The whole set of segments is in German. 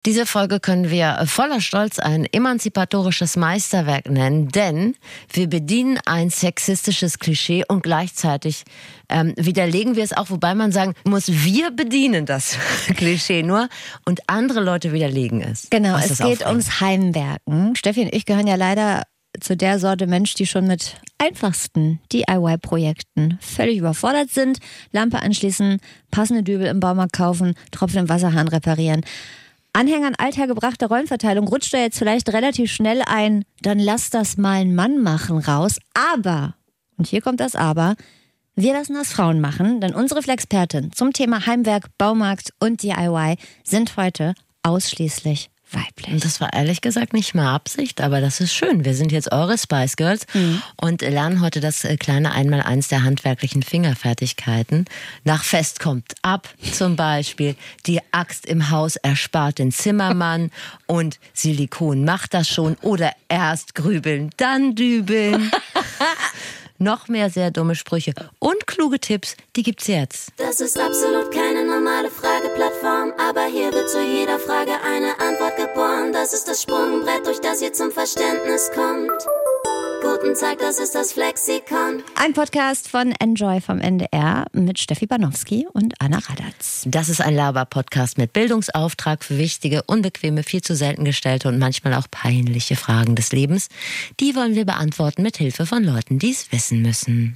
Diese Folge können wir voller Stolz ein emanzipatorisches Meisterwerk nennen, denn wir bedienen ein sexistisches Klischee und gleichzeitig widerlegen wir es auch, wobei man sagen muss, wir bedienen das Klischee nur und andere Leute widerlegen es. Genau, es geht ums Heimwerken. Steffi und ich gehören ja leider zu der Sorte Mensch, die schon mit einfachsten DIY-Projekten völlig überfordert sind. Lampe anschließen, passende Dübel im Baumarkt kaufen, Tropfen im Wasserhahn reparieren. Anhänger an althergebrachte Rollenverteilung rutscht da jetzt vielleicht relativ schnell ein, dann lass das mal ein Mann machen raus. Aber, und hier kommt das Aber, wir lassen das Frauen machen, denn unsere Flexpertin zum Thema Heimwerk, Baumarkt und DIY sind heute ausschließlich weiblich. Und das war ehrlich gesagt nicht mal Absicht, aber das ist schön. Wir sind jetzt eure Spice Girls und lernen heute das kleine Einmaleins der handwerklichen Fingerfertigkeiten. Nach Fest kommt ab zum Beispiel. Die Axt im Haus erspart den Zimmermann und Silikon macht das schon. Oder erst grübeln, dann dübeln. Noch mehr sehr dumme Sprüche und kluge Tipps, die gibt's jetzt. Das ist absolut keine normale Frageplattform, aber hier wird zu jeder Frage eine Antwort geboren. Das ist das Sprungbrett, durch das ihr zum Verständnis kommt. Guten Tag, das ist das Flexikon. Ein Podcast von Enjoy vom NDR mit Steffi Banowski und Anna Radatz. Das ist ein Laber-Podcast mit Bildungsauftrag für wichtige, unbequeme, viel zu selten gestellte und manchmal auch peinliche Fragen des Lebens. Die wollen wir beantworten mit Hilfe von Leuten, die es wissen müssen.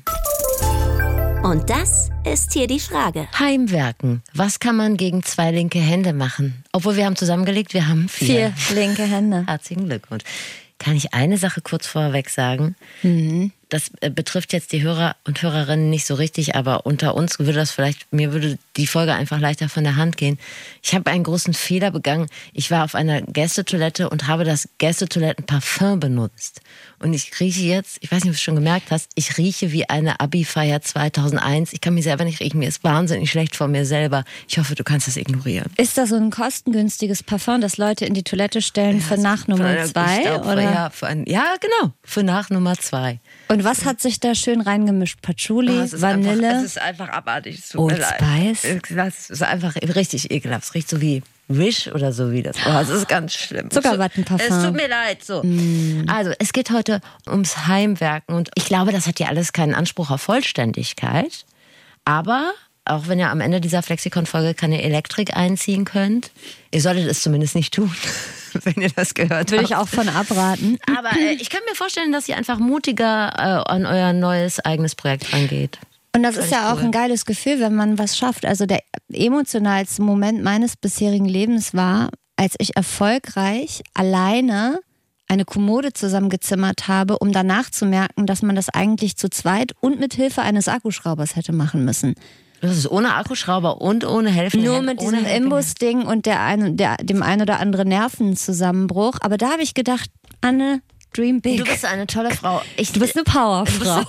Und das ist hier die Frage. Heimwerken. Was kann man gegen 2 linke Hände machen? Obwohl wir haben zusammengelegt, wir haben 4 linke Hände. Herzlichen Glückwunsch. Kann ich eine Sache kurz vorweg sagen? Das betrifft jetzt die Hörer und Hörerinnen nicht so richtig, aber unter uns würde das vielleicht, mir würde die Folge einfach leichter von der Hand gehen. Ich habe einen großen Fehler begangen. Ich war auf einer Gästetoilette und habe das Gästetoilettenparfum benutzt. Und ich rieche jetzt, ich weiß nicht, ob du es schon gemerkt hast, ich rieche wie eine Abi-Feier 2001. Ich kann mich selber nicht riechen, mir ist wahnsinnig schlecht vor mir selber. Ich hoffe, du kannst das ignorieren. Ist das so ein kostengünstiges Parfum, das Leute in die Toilette stellen für nach Nummer 2? Oder? Ja, genau, für nach Nummer 2. Und was hat sich da schön reingemischt? Patchouli, Vanille? Es ist einfach abartig. Old Spice? Es ist einfach richtig ekelhaft. Es riecht so wie Wish oder so wie das. Es ist ganz schlimm. Zuckerwattenparfum. Es tut mir leid. So. Also, es geht heute ums Heimwerken. Und ich glaube, das hat ja alles keinen Anspruch auf Vollständigkeit. Aber auch wenn ihr am Ende dieser Flexikon-Folge keine Elektrik einziehen könnt, ihr solltet es zumindest nicht tun. Wenn ihr das gehört habt. Würde ich auch von abraten. Aber ich kann mir vorstellen, dass ihr einfach mutiger an euer neues eigenes Projekt rangeht. Und das ist ja auch ein geiles Gefühl, wenn man was schafft. Also der emotionalste Moment meines bisherigen Lebens war, als ich erfolgreich alleine eine Kommode zusammengezimmert habe, um danach zu merken, dass man das eigentlich zu zweit und mit Hilfe eines Akkuschraubers hätte machen müssen. Das ist ohne Akkuschrauber und ohne helfende Nur mit diesem Imbus-Ding und dem ein oder anderen Nervenzusammenbruch. Aber da habe ich gedacht, Anne, dream big. Du bist eine tolle Frau. Du bist eine Powerfrau.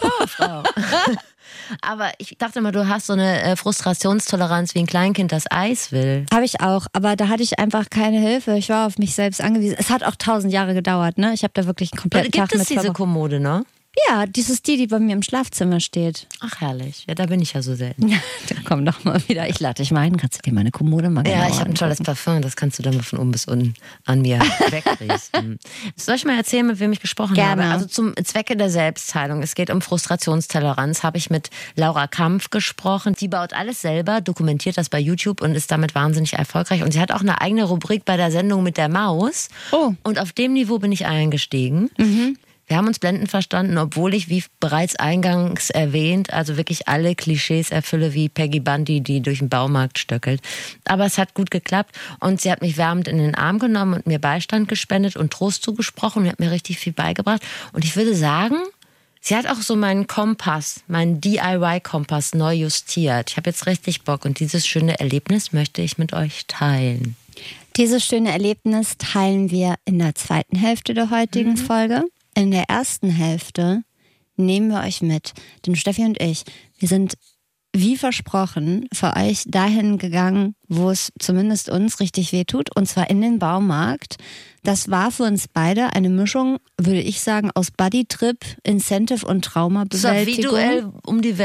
Aber ich dachte mal, du hast so eine Frustrationstoleranz wie ein Kleinkind, das Eis will. Habe ich auch, aber da hatte ich einfach keine Hilfe. Ich war auf mich selbst angewiesen. Es hat auch 1000 Jahre gedauert, ne? Ich habe da wirklich einen kompletten Tag mit. Gibt es diese Kommode, ne? Ja, das ist die bei mir im Schlafzimmer steht. Ach, herrlich. Ja, da bin ich ja so selten. Dann komm doch mal wieder. Ich lade dich mal ein. Kannst du dir meine Kommode mal Ja, ich habe ein tolles Parfum. Das kannst du dann mal von oben bis unten an mir wegriechen. Soll ich mal erzählen, mit wem ich gesprochen habe? Also zum Zwecke der Selbstheilung. Es geht um Frustrationstoleranz. Habe ich mit Laura Kampf gesprochen. Die baut alles selber, dokumentiert das bei YouTube und ist damit wahnsinnig erfolgreich. Und sie hat auch eine eigene Rubrik bei der Sendung mit der Maus. Oh. Und auf dem Niveau bin ich eingestiegen. Wir haben uns blendend verstanden, obwohl ich, wie bereits eingangs erwähnt, also wirklich alle Klischees erfülle wie Peggy Bundy, die durch den Baumarkt stöckelt. Aber es hat gut geklappt und sie hat mich wärmend in den Arm genommen und mir Beistand gespendet und Trost zugesprochen und hat mir richtig viel beigebracht. Und ich würde sagen, sie hat auch so meinen Kompass, meinen DIY-Kompass neu justiert. Ich habe jetzt richtig Bock und dieses schöne Erlebnis möchte ich mit euch teilen. Dieses schöne Erlebnis teilen wir in der zweiten Hälfte der heutigen Folge. In der ersten Hälfte nehmen wir euch mit, denn Steffi und ich, wir sind wie versprochen für euch dahin gegangen, wo es zumindest uns richtig wehtut, und zwar in den Baumarkt. Das war für uns beide eine Mischung, würde ich sagen, aus Buddy-Trip, Incentive und Traumabewältigung. So visuell um die Welt.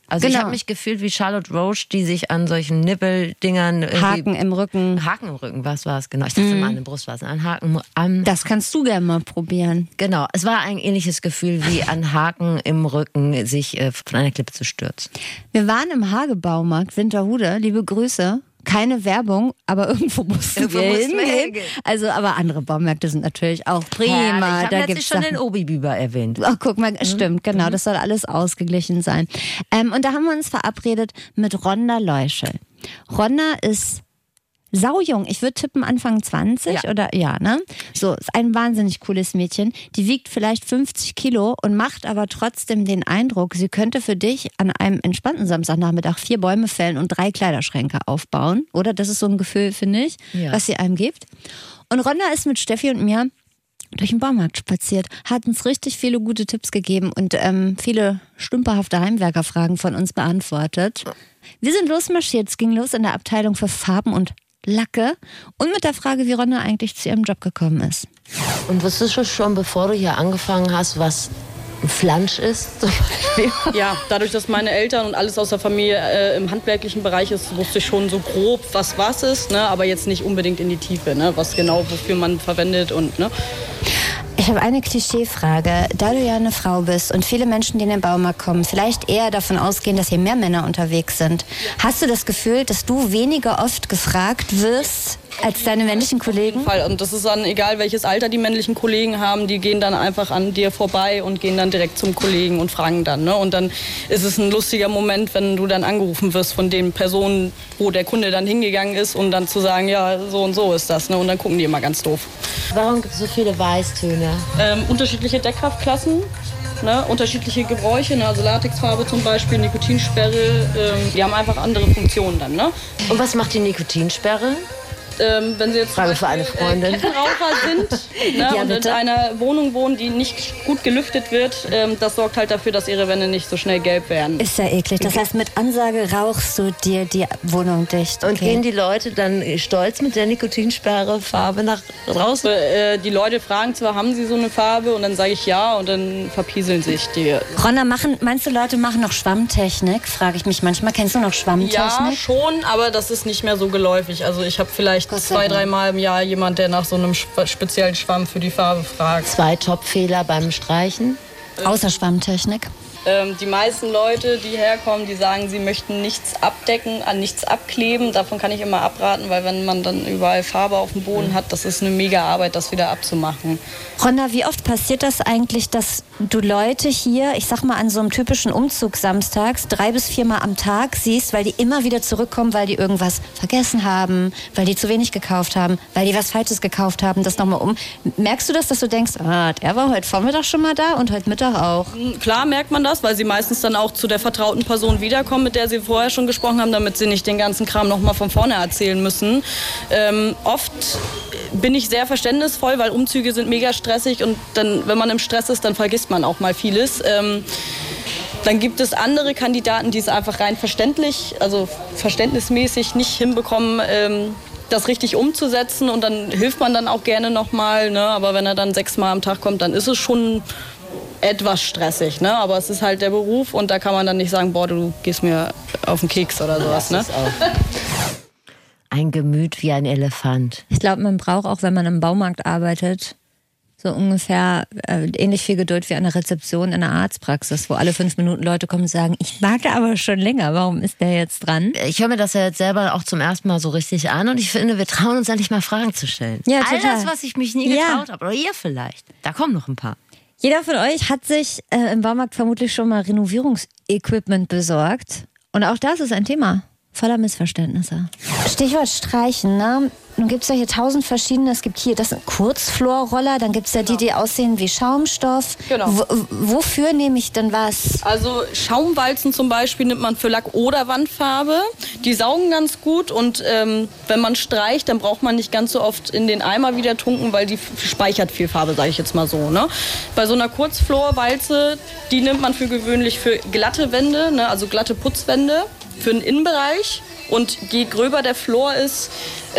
Also ich habe mich gefühlt wie Charlotte Roche, die sich an solchen Nippeldingern... Haken im Rücken. Haken im Rücken, was war es genau? Ich dachte immer an der Brust war es. Ein Haken das kannst du gerne mal probieren. Genau, es war ein ähnliches Gefühl wie an Haken im Rücken, sich von einer Klippe zu stürzen. Wir waren im Hagebaumarkt Winterhude, liebe Grüße. Keine Werbung, aber irgendwo mussten wir hingehen. Also, aber andere Baumärkte sind natürlich auch prima. Ja, ich habe letztlich schon Sachen. den Obi-Biber erwähnt. Oh, guck mal, stimmt, genau. Das soll alles ausgeglichen sein. Und da haben wir uns verabredet mit Rhonda Leuschel. Rhonda ist saujung. Ich würde tippen Anfang 20 oder ne? So, ist ein wahnsinnig cooles Mädchen. Die wiegt vielleicht 50 Kilo und macht aber trotzdem den Eindruck, sie könnte für dich an einem entspannten Samstagnachmittag 4 Bäume fällen und 3 Kleiderschränke aufbauen. Oder? Das ist so ein Gefühl, finde ich, was sie einem gibt. Und Rhonda ist mit Steffi und mir durch den Baumarkt spaziert, hat uns richtig viele gute Tipps gegeben und viele stümperhafte Heimwerkerfragen von uns beantwortet. Wir sind losmarschiert. Es ging los in der Abteilung für Farben und Lacke und mit der Frage, wie Rhonda eigentlich zu ihrem Job gekommen ist. Und wusstest du schon, bevor du hier angefangen hast, was ein Flansch ist? Zum Beispiel? Ja, dadurch, dass meine Eltern und alles aus der Familie im handwerklichen Bereich ist, wusste ich schon so grob, was ist, ne? Aber jetzt nicht unbedingt in die Tiefe, ne? Was genau, wofür man verwendet und ne? Ich habe eine Klischeefrage. Da du ja eine Frau bist und viele Menschen, die in den Baumarkt kommen, vielleicht eher davon ausgehen, dass hier mehr Männer unterwegs sind, hast du das Gefühl, dass du weniger oft gefragt wirst als deine männlichen Kollegen? Auf jeden Fall. Und das ist dann egal, welches Alter die männlichen Kollegen haben, die gehen dann einfach an dir vorbei und gehen dann direkt zum Kollegen und fragen dann. Ne? Und dann ist es ein lustiger Moment, wenn du dann angerufen wirst von den Personen, wo der Kunde dann hingegangen ist und dann zu sagen, ja, so und so ist das. Ne? Und dann gucken die immer ganz doof. Warum gibt es so viele Weißtöne? Unterschiedliche Deckkraftklassen. Ne, unterschiedliche Gebräuche, ne, also Latexfarbe zum Beispiel, Nikotinsperre, die haben einfach andere Funktionen dann. Ne? Und was macht die Nikotinsperre? Wenn Sie jetzt Frage für eine Freundin. Kettenraucher sind ne, und in einer Wohnung wohnen, die nicht gut gelüftet wird, das sorgt halt dafür, dass Ihre Wände nicht so schnell gelb werden. Ist ja eklig. Das heißt, mit Ansage rauchst du dir die Wohnung dicht. Okay. Und gehen die Leute dann stolz mit der Nikotinsperre-Farbe nach draußen? Die Leute fragen zwar, haben sie so eine Farbe? Und dann sage ich ja und dann verpieseln sich die. Rhonda, meinst du, Leute machen noch Schwammtechnik? Frage ich mich manchmal. Kennst du noch Schwammtechnik? Ja, schon, aber das ist nicht mehr so geläufig. Also ich habe vielleicht 2-3 Mal im Jahr jemand, der nach so einem speziellen Schwamm für die Farbe fragt. 2 Top-Fehler beim Streichen? Außer Schwammtechnik? Die meisten Leute, die herkommen, die sagen, sie möchten nichts abdecken, an nichts abkleben. Davon kann ich immer abraten, weil wenn man dann überall Farbe auf dem Boden hat, das ist eine mega Arbeit, das wieder abzumachen. Rhonda, wie oft passiert das eigentlich, dass du Leute hier, ich sag mal an so einem typischen Umzug samstags, 3 bis 4 Mal am Tag siehst, weil die immer wieder zurückkommen, weil die irgendwas vergessen haben, weil die zu wenig gekauft haben, weil die was Falsches gekauft haben, das nochmal um. Merkst du das, dass du denkst, der war heute Vormittag schon mal da und heute Mittag auch? Klar merkt man das, weil sie meistens dann auch zu der vertrauten Person wiederkommen, mit der sie vorher schon gesprochen haben, damit sie nicht den ganzen Kram nochmal von vorne erzählen müssen. Oft bin ich sehr verständnisvoll, weil Umzüge sind mega stressig und dann, wenn man im Stress ist, dann vergisst man auch mal vieles. Dann gibt es andere Kandidaten, die es einfach rein verständnismäßig nicht hinbekommen, das richtig umzusetzen und dann hilft man dann auch gerne nochmal, ne? Aber wenn er dann 6 Mal am Tag kommt, dann ist es schon etwas stressig, ne? Aber es ist halt der Beruf und da kann man dann nicht sagen, boah, du gehst mir auf den Keks oder sowas. Ne? Ein Gemüt wie ein Elefant. Ich glaube, man braucht auch, wenn man im Baumarkt arbeitet, so ungefähr ähnlich viel Geduld wie an der Rezeption in der Arztpraxis, wo alle 5 Minuten Leute kommen und sagen, ich warte aber schon länger, warum ist der jetzt dran? Ich höre mir das ja jetzt selber auch zum ersten Mal so richtig an und ich finde, wir trauen uns endlich mal Fragen zu stellen. Ja, all total. das, was ich mich nie getraut habe, oder ihr vielleicht. Da kommen noch ein paar. Jeder von euch hat sich im Baumarkt vermutlich schon mal Renovierungsequipment besorgt. Und auch das ist ein Thema voller Missverständnisse. Stichwort Streichen, ne? Nun gibt es ja hier 1000 verschiedene. Es gibt hier, das sind Kurzflorroller, dann gibt es ja die aussehen wie Schaumstoff. Genau. Wofür nehme ich denn was? Also Schaumwalzen zum Beispiel nimmt man für Lack oder Wandfarbe. Die saugen ganz gut und wenn man streicht, dann braucht man nicht ganz so oft in den Eimer wieder tunken, weil die speichert viel Farbe, sage ich jetzt mal so. Ne? Bei so einer Kurzflorwalze, die nimmt man für gewöhnlich für glatte Wände, ne? Also glatte Putzwände, für den Innenbereich. Und je gröber der Flor ist,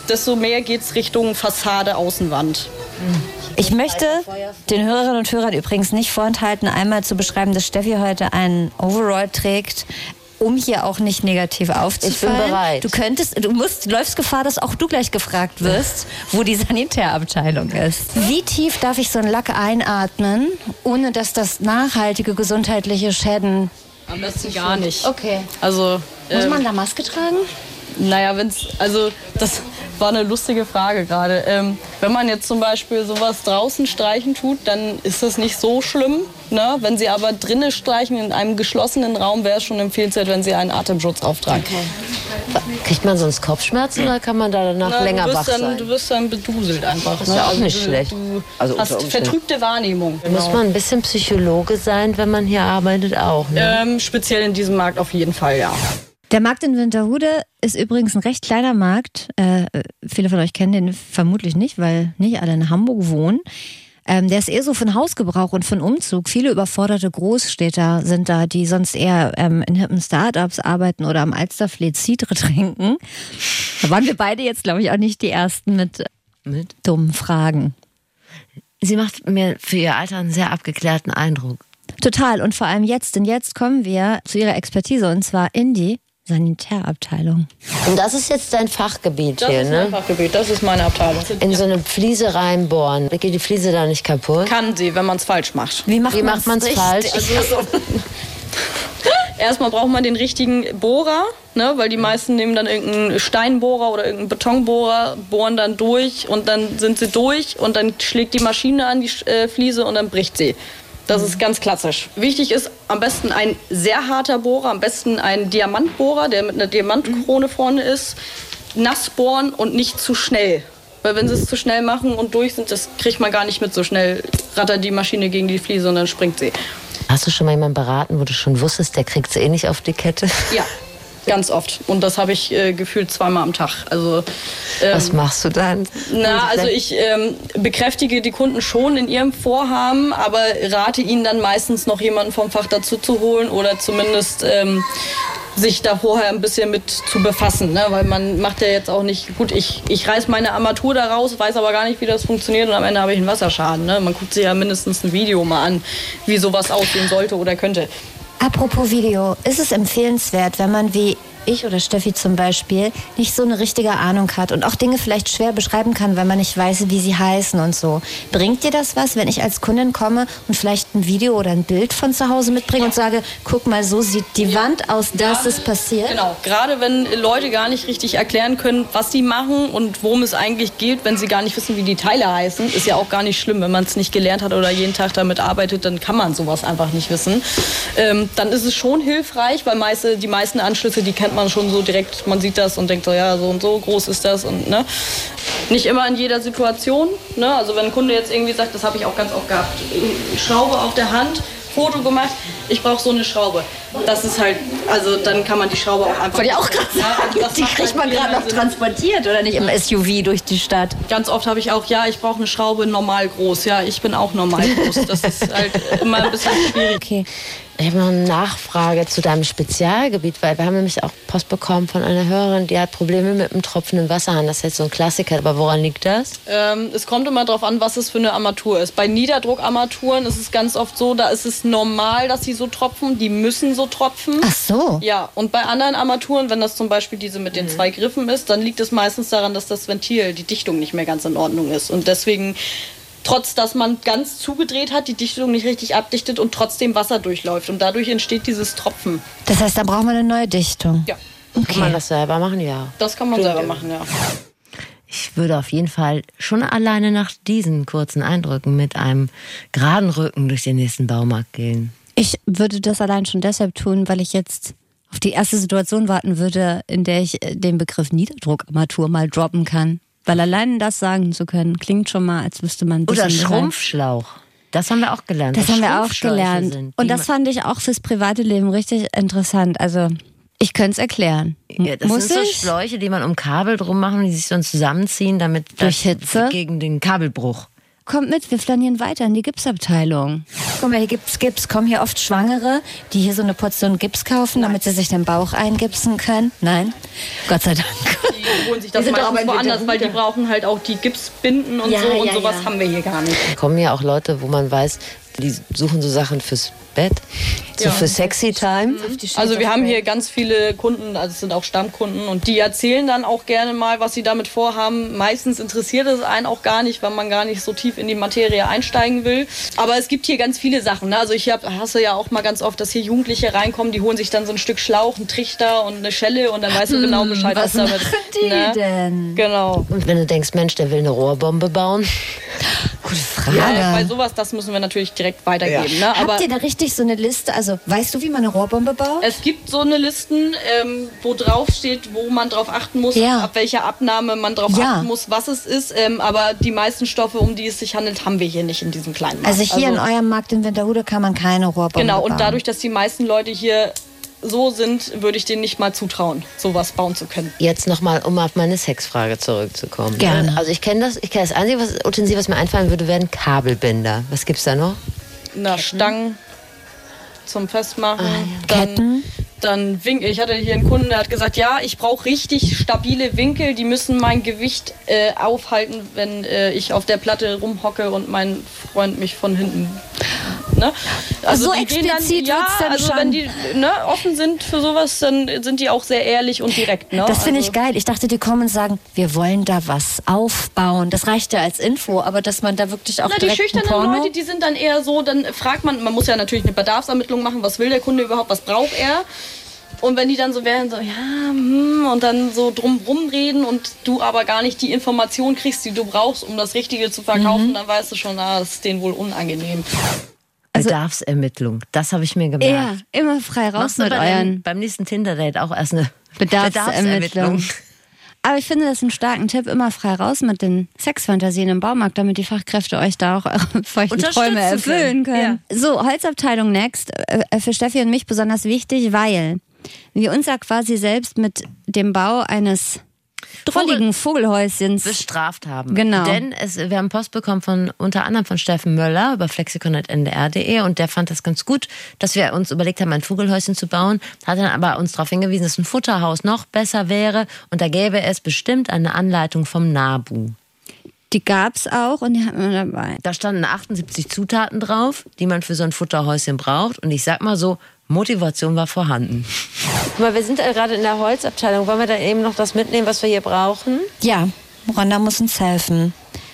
desto mehr geht es Richtung Fassade, Außenwand. Ich möchte den Hörerinnen und Hörern übrigens nicht vorenthalten, einmal zu beschreiben, dass Steffi heute einen Overall trägt, um hier auch nicht negativ aufzufallen. Ich bin bereit. Du läufst Gefahr, dass auch du gleich gefragt wirst, wo die Sanitärabteilung ist. Wie tief darf ich so einen Lack einatmen, ohne dass das nachhaltige gesundheitliche Schäden... Am besten gar nicht. Okay. Also, muss man da Maske tragen? Naja, das war eine lustige Frage gerade. Wenn man jetzt zum Beispiel sowas draußen streichen tut, dann ist das nicht so schlimm. Ne? Wenn Sie aber drinnen streichen in einem geschlossenen Raum, wäre es schon empfehlenswert, wenn Sie einen Atemschutz auftragen. Okay. Kriegt man sonst Kopfschmerzen oder kann man da danach länger wach sein? Du wirst dann beduselt einfach. Das ist ja auch nicht schlecht. Du hast vertrübte Wahrnehmung. Genau. Muss man ein bisschen Psychologe sein, wenn man hier arbeitet auch? Ne? Speziell in diesem Markt auf jeden Fall, ja. Der Markt in Winterhude ist übrigens ein recht kleiner Markt. Viele von euch kennen den vermutlich nicht, weil nicht alle in Hamburg wohnen. Der ist eher so von Hausgebrauch und von Umzug. Viele überforderte Großstädter sind da, die sonst eher in hippen Startups arbeiten oder am Alsterfleet Cidre trinken. Da waren wir beide jetzt, glaube ich, auch nicht die Ersten mit dummen Fragen. Sie macht mir für ihr Alter einen sehr abgeklärten Eindruck. Total. Und vor allem jetzt. Denn jetzt kommen wir zu ihrer Expertise, und zwar in die Sanitärabteilung. Und das ist jetzt dein Fachgebiet das hier, ist ne? mein Fachgebiet, das ist meine Abteilung. In so eine Fliese reinbohren. Geht die Fliese da nicht kaputt? Kann sie, wenn man es falsch macht. Wie macht man es falsch? Erstmal braucht man den richtigen Bohrer, ne, weil die meisten nehmen dann irgendeinen Steinbohrer oder irgendeinen Betonbohrer, bohren dann durch und dann sind sie durch und dann schlägt die Maschine an die Fliese und dann bricht sie. Das ist ganz klassisch. Wichtig ist am besten ein sehr harter Bohrer, am besten ein Diamantbohrer, der mit einer Diamantkrone vorne ist. Nass bohren und nicht zu schnell. Weil wenn sie es zu schnell machen und durch sind, das kriegt man gar nicht mit. So schnell rattert die Maschine gegen die Fliese und dann springt sie. Hast du schon mal jemanden beraten, wo du schon wusstest, der kriegt sie eh nicht auf die Kette? Ja, ganz oft. Und das habe ich gefühlt 2-mal am Tag. Also, was machst du dann? Also ich bekräftige die Kunden schon in ihrem Vorhaben, aber rate ihnen dann meistens noch jemanden vom Fach dazu zu holen oder zumindest sich da vorher ein bisschen mit zu befassen, ne? Weil man macht ja jetzt auch nicht, gut, ich reiß meine Armatur da raus, weiß aber gar nicht, wie das funktioniert und am Ende habe ich einen Wasserschaden. Ne? Man guckt sich ja mindestens ein Video mal an, wie sowas aussehen sollte oder könnte. Apropos Video, ist es empfehlenswert, wenn man wie ich oder Steffi zum Beispiel nicht so eine richtige Ahnung hat und auch Dinge vielleicht schwer beschreiben kann, weil man nicht weiß, wie sie heißen und so. Bringt dir das was, wenn ich als Kundin komme und vielleicht ein Video oder ein Bild von zu Hause mitbringe und sage, guck mal, so sieht die Wand aus, das ist passiert? Genau, gerade wenn Leute gar nicht richtig erklären können, was sie machen und worum es eigentlich geht, wenn sie gar nicht wissen, wie die Teile heißen, ist ja auch gar nicht schlimm. Wenn man es nicht gelernt hat oder jeden Tag damit arbeitet, dann kann man sowas einfach nicht wissen. Dann ist es schon hilfreich, weil die meisten Anschlüsse, die kennt man schon so direkt, man sieht das und denkt so, ja, so und so groß ist das und ne. Nicht immer in jeder Situation, ne, also wenn ein Kunde jetzt irgendwie sagt, das habe ich auch ganz oft gehabt, Schraube auf der Hand, Foto gemacht, ich brauche so eine Schraube. Das ist halt, also dann kann man die Schraube auch einfach... Wollte ich auch gerade sagen, die kriegt man gerade noch transportiert oder nicht im SUV durch die Stadt. Ganz oft habe ich auch, ja, ich brauche eine Schraube normal groß. Ja, ich bin auch normal groß. Das ist halt immer ein bisschen schwierig. Okay. Ich habe noch eine Nachfrage zu deinem Spezialgebiet, weil wir haben nämlich auch Post bekommen von einer Hörerin, die hat Probleme mit dem tropfenden Wasserhahn. Das ist jetzt so ein Klassiker, aber woran liegt das? Es kommt immer darauf an, was es für eine Armatur ist. Bei Niederdruckarmaturen ist es ganz oft so, da ist es normal, dass sie so tropfen. Die müssen so tropfen. Ach so. Ja, und bei anderen Armaturen, wenn das zum Beispiel diese mit den 2 Griffen ist, dann liegt es meistens daran, dass das Ventil, die Dichtung nicht mehr ganz in Ordnung ist. Und deswegen... Trotz, dass man ganz zugedreht hat, die Dichtung nicht richtig abdichtet und trotzdem Wasser durchläuft. Und dadurch entsteht dieses Tropfen. Das heißt, da braucht man eine neue Dichtung? Ja. Okay. Kann man das selber machen? Ja. Das kann man selber machen, ja. Ich würde auf jeden Fall schon alleine nach diesen kurzen Eindrücken mit einem geraden Rücken durch den nächsten Baumarkt gehen. Ich würde das allein schon deshalb tun, weil ich jetzt auf die erste Situation warten würde, in der ich den Begriff Niederdruckarmatur mal droppen kann. Weil allein das sagen zu können, klingt schon mal, als wüsste man ein bisschen. Oder Schrumpfschlauch. Das haben wir auch gelernt. Das haben wir auch gelernt. Und das fand ich auch fürs private Leben richtig interessant. Also, ich könnte es erklären. Ja, das sind so Schläuche, die man um Kabel drum machen, die sich dann zusammenziehen, damit durch Hitze gegen den Kabelbruch. kommt mit, wir flanieren weiter in die Gipsabteilung. Guck mal, hier gibt's Gips. Kommen hier oft Schwangere, die hier so eine Portion Gips kaufen, damit sie sich den Bauch eingipsen können? Nein? Gott sei Dank. Die holen sich das meistens woanders, weil die brauchen halt auch die Gipsbinden und und sowas haben wir hier gar nicht. Da kommen ja auch Leute, wo man weiß, die suchen so Sachen fürs Bett, so für Sexy Time. Also wir haben hier ganz viele Kunden, also es sind auch Stammkunden und die erzählen dann auch gerne mal, was sie damit vorhaben. Meistens interessiert es einen auch gar nicht, weil man gar nicht so tief in die Materie einsteigen will. Aber es gibt hier ganz viele Sachen. Ne? Also ich hasse ja auch mal ganz oft, dass hier Jugendliche reinkommen, die holen sich dann so ein Stück Schlauch, einen Trichter und eine Schelle und dann weißt du genau Bescheid, was damit ist. Die denn? Genau. Und wenn du denkst, Mensch, der will eine Rohrbombe bauen. Gute Frage. Ja, bei sowas, das müssen wir natürlich direkt weitergeben. Ne? Aber habt ihr da richtig so eine Liste? Also, weißt du, wie man eine Rohrbombe baut? es gibt so eine Listen, wo drauf steht, wo man drauf achten muss, ab welcher Abnahme man drauf achten muss, was es ist. Aber die meisten Stoffe, um die es sich handelt, haben wir hier nicht in diesem kleinen Markt. Also hier in eurem Markt in Winterhude kann man keine Rohrbombe bauen. Genau, und dadurch, dass die meisten Leute hier so sind, würde ich denen nicht mal zutrauen, sowas bauen zu können. Jetzt nochmal, um auf meine Sexfrage zurückzukommen. Gerne. Also ich kenne das einzige Utensil, was mir einfallen würde, wären Kabelbinder. Was gibt's da noch? Stangen zum Festmachen. Ketten. Dann Winkel. Ich hatte hier einen Kunden, der hat gesagt, ja, ich brauche richtig stabile Winkel, die müssen mein Gewicht aufhalten, wenn ich auf der Platte rumhocke und mein Freund mich von hinten. Ne? Also so die gehen explizit dann, wird's dann also schon. wenn die offen sind für sowas, dann sind die auch sehr ehrlich und direkt. Ne? Das finde ich geil. Ich dachte, die kommen und sagen, wir wollen da was aufbauen. Das reicht ja als Info, aber dass man da wirklich auch die direkt schüchternen Porno... Leute, die sind dann eher so, dann fragt man muss ja natürlich eine Bedarfsermittlung machen, was will der Kunde überhaupt, was braucht er? Und wenn die dann so wären, so, und dann so drumrum reden und du aber gar nicht die Information kriegst, die du brauchst, um das Richtige zu verkaufen, dann weißt du schon, das ist denen wohl unangenehm. Bedarfsermittlung, das habe ich mir gemerkt. Ja, immer frei raus mit euren... Beim nächsten Tinder-Date auch erst eine Bedarfsermittlung. Aber ich finde das einen starken Tipp, immer frei raus mit den Sexfantasien im Baumarkt, damit die Fachkräfte euch da auch eure feuchten Träume erfüllen können. Ja. So, Holzabteilung next, für Steffi und mich besonders wichtig, weil wir uns ja quasi selbst mit dem Bau eines drolligen Vogelhäuschens bestraft haben. Genau. Denn wir haben Post bekommen unter anderem von Steffen Möller über flexikon@ndr.de und der fand das ganz gut, dass wir uns überlegt haben, ein Vogelhäuschen zu bauen, hat dann aber uns darauf hingewiesen, dass ein Futterhaus noch besser wäre und da gäbe es bestimmt eine Anleitung vom NABU. Die gab's auch und die hatten wir dabei. Da standen 78 Zutaten drauf, die man für so ein Futterhäuschen braucht und ich sag mal so, Motivation war vorhanden. Guck mal, wir sind ja gerade in der Holzabteilung. Wollen wir da eben noch das mitnehmen, was wir hier brauchen? Ja, Rhonda muss uns helfen.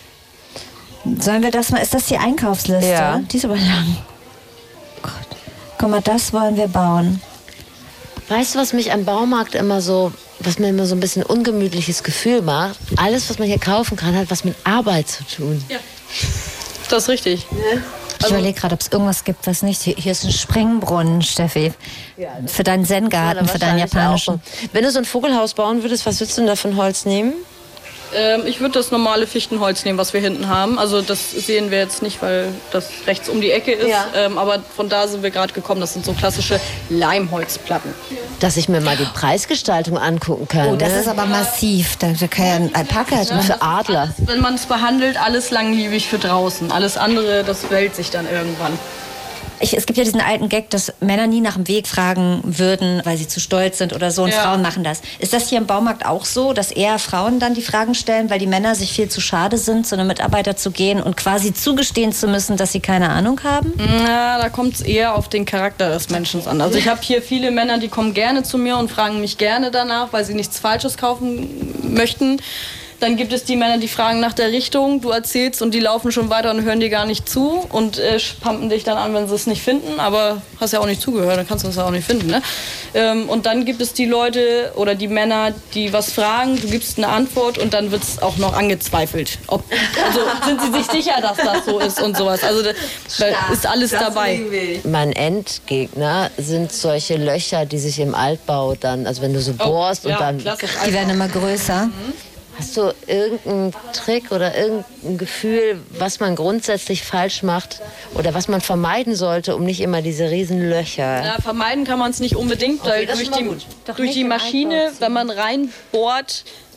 Sollen wir das mal... Ist das die Einkaufsliste? Ja. Die ist aber lang. Gott. Guck mal, das wollen wir bauen. Weißt du, was mich am Baumarkt was mir immer so ein bisschen ungemütliches Gefühl macht? Alles, was man hier kaufen kann, hat was mit Arbeit zu tun. Ja, das ist richtig. Ja. Ich überlege gerade, ob es irgendwas gibt, was nicht. Hier ist ein Springbrunnen, Steffi. Ja, ne? Für deinen Zen-Garten, für deinen japanischen. Wenn du so ein Vogelhaus bauen würdest, was würdest du denn da von Holz nehmen? Ich würde das normale Fichtenholz nehmen, was wir hinten haben. Also das sehen wir jetzt nicht, weil das rechts um die Ecke ist. Ja. Aber von da sind wir gerade gekommen. Das sind so klassische Leimholzplatten. Dass ich mir mal die Preisgestaltung angucken kann. Oh, das ist aber massiv. Da kann ja ein Alpaka für Adler. Alles, wenn man es behandelt, alles langlebig für draußen. Alles andere, das wählt sich dann irgendwann. Es gibt ja diesen alten Gag, dass Männer nie nach dem Weg fragen würden, weil sie zu stolz sind oder so. Und Frauen machen das. Ist das hier im Baumarkt auch so, dass eher Frauen dann die Fragen stellen, weil die Männer sich viel zu schade sind, zu einem Mitarbeiter zu gehen und quasi zugestehen zu müssen, dass sie keine Ahnung haben? Na, da kommt es eher auf den Charakter des Menschen an. Also ich habe hier viele Männer, die kommen gerne zu mir und fragen mich gerne danach, weil sie nichts Falsches kaufen möchten. Dann gibt es die Männer, die fragen nach der Richtung, du erzählst und die laufen schon weiter und hören dir gar nicht zu und pumpen dich dann an, wenn sie es nicht finden, aber hast ja auch nicht zugehört, dann kannst du es ja auch nicht finden. Ne? Und dann gibt es die Leute oder die Männer, die was fragen, du gibst eine Antwort und dann wird es auch noch angezweifelt. Also sind sie sich sicher, dass das so ist und sowas. Also da ist alles dabei. Mein Endgegner sind solche Löcher, die sich im Altbau dann, also wenn du so bohrst und dann... Die werden immer größer. Hast du irgendeinen Trick oder irgendein Gefühl, was man grundsätzlich falsch macht oder was man vermeiden sollte, um nicht immer diese riesen Löcher... Ja, vermeiden kann man es nicht unbedingt, weil durch die Maschine, wenn man reinbohrt,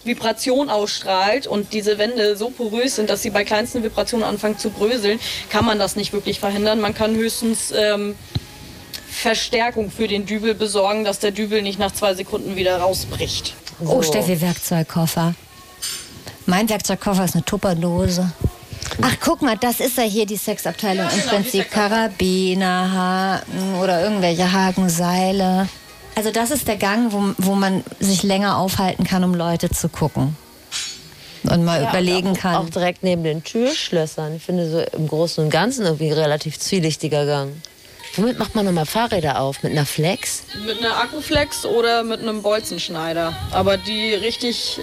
Vibration ausstrahlt und diese Wände so porös sind, dass sie bei kleinsten Vibrationen anfangen zu bröseln, kann man das nicht wirklich verhindern. Man kann höchstens Verstärkung für den Dübel besorgen, dass der Dübel nicht nach 2 Sekunden wieder rausbricht. So. Oh, Steffi, Werkzeugkoffer. Mein Werkzeugkoffer ist eine Tupperdose. Ach, guck mal, das ist ja hier die Sexabteilung. Im Prinzip Karabiner, Haken oder irgendwelche Hakenseile. Also das ist der Gang, wo man sich länger aufhalten kann, um Leute zu gucken. Und mal überlegen kann. Auch direkt neben den Türschlössern. Ich finde so im Großen und Ganzen irgendwie ein relativ zwielichtiger Gang. Womit macht man nochmal Fahrräder auf? Mit einer Flex? Mit einer Akkuflex oder mit einem Bolzenschneider. Aber die richtig,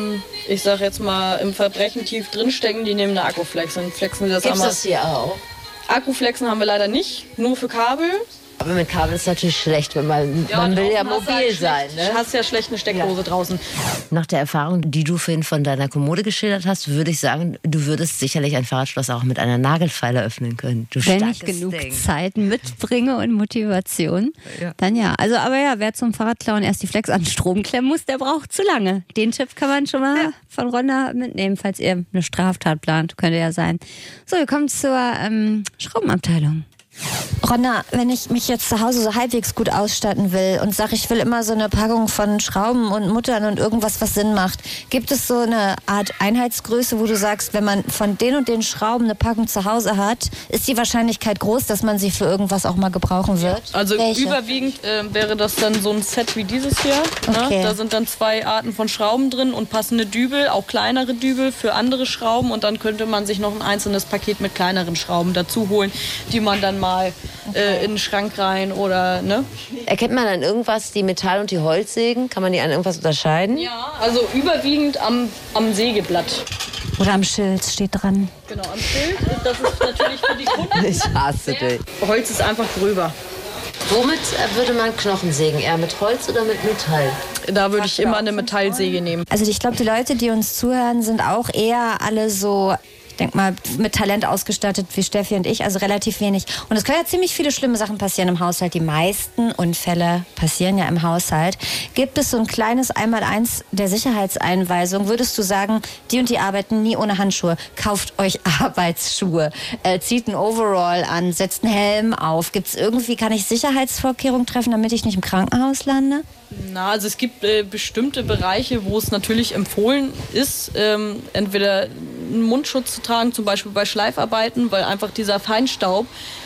ich sag jetzt mal, im Verbrechen tief drinstecken, die nehmen eine Akkuflex. Dann flexen sie das Gibt's einmal. Das hier auch? Akkuflexen haben wir leider nicht, nur für Kabel. Aber mit Kabel ist natürlich schlecht, wenn man will ja mobil sein. Ne? Du hast ja schlecht eine Steckdose draußen. Nach der Erfahrung, die du vorhin von deiner Kommode geschildert hast, würde ich sagen, du würdest sicherlich ein Fahrradschloss auch mit einer Nagelfeile öffnen können. Wenn ich genug Zeit mitbringe und Motivation, dann ja. Also, aber ja, wer zum Fahrradklauen erst die Flex an Strom klemmen muss, der braucht zu lange. Den Tipp kann man schon mal von Ronna mitnehmen, falls ihr eine Straftat plant. Könnte ja sein. So, wir kommen zur Schraubenabteilung. Ronna, wenn ich mich jetzt zu Hause so halbwegs gut ausstatten will und sage, ich will immer so eine Packung von Schrauben und Muttern und irgendwas, was Sinn macht, gibt es so eine Art Einheitsgröße, wo du sagst, wenn man von den und den Schrauben eine Packung zu Hause hat, ist die Wahrscheinlichkeit groß, dass man sie für irgendwas auch mal gebrauchen wird? Also Welche? überwiegend wäre das dann so ein Set wie dieses hier. Okay. Ne? Da sind dann 2 Arten von Schrauben drin und passende Dübel, auch kleinere Dübel für andere Schrauben. Und dann könnte man sich noch ein einzelnes Paket mit kleineren Schrauben dazu holen, die man dann mal in den Schrank rein oder, ne? Erkennt man dann irgendwas, die Metall- und die Holzsägen? Kann man die an irgendwas unterscheiden? Ja, also überwiegend am Sägeblatt. Oder am Schild steht dran. Genau, am Schild. Das ist natürlich für die Kunden. Ich hasse dich. Holz ist einfach gröber. Womit würde man Knochen sägen? Eher mit Holz oder mit Metall? Da würde ich immer eine Metallsäge nehmen. Also ich glaube, die Leute, die uns zuhören, sind auch eher alle so, ich denke mal, mit Talent ausgestattet wie Steffi und ich, also relativ wenig. Und es können ja ziemlich viele schlimme Sachen passieren im Haushalt. Die meisten Unfälle passieren ja im Haushalt. Gibt es so ein kleines Einmaleins der Sicherheitseinweisung? Würdest du sagen, die und die arbeiten nie ohne Handschuhe? Kauft euch Arbeitsschuhe, zieht ein Overall an, setzt einen Helm auf. Gibt es irgendwie, kann ich Sicherheitsvorkehrungen treffen, damit ich nicht im Krankenhaus lande? Na, also es gibt bestimmte Bereiche, wo es natürlich empfohlen ist, entweder einen Mundschutz zu tragen, zum Beispiel bei Schleifarbeiten, weil einfach dieser Feinstaub,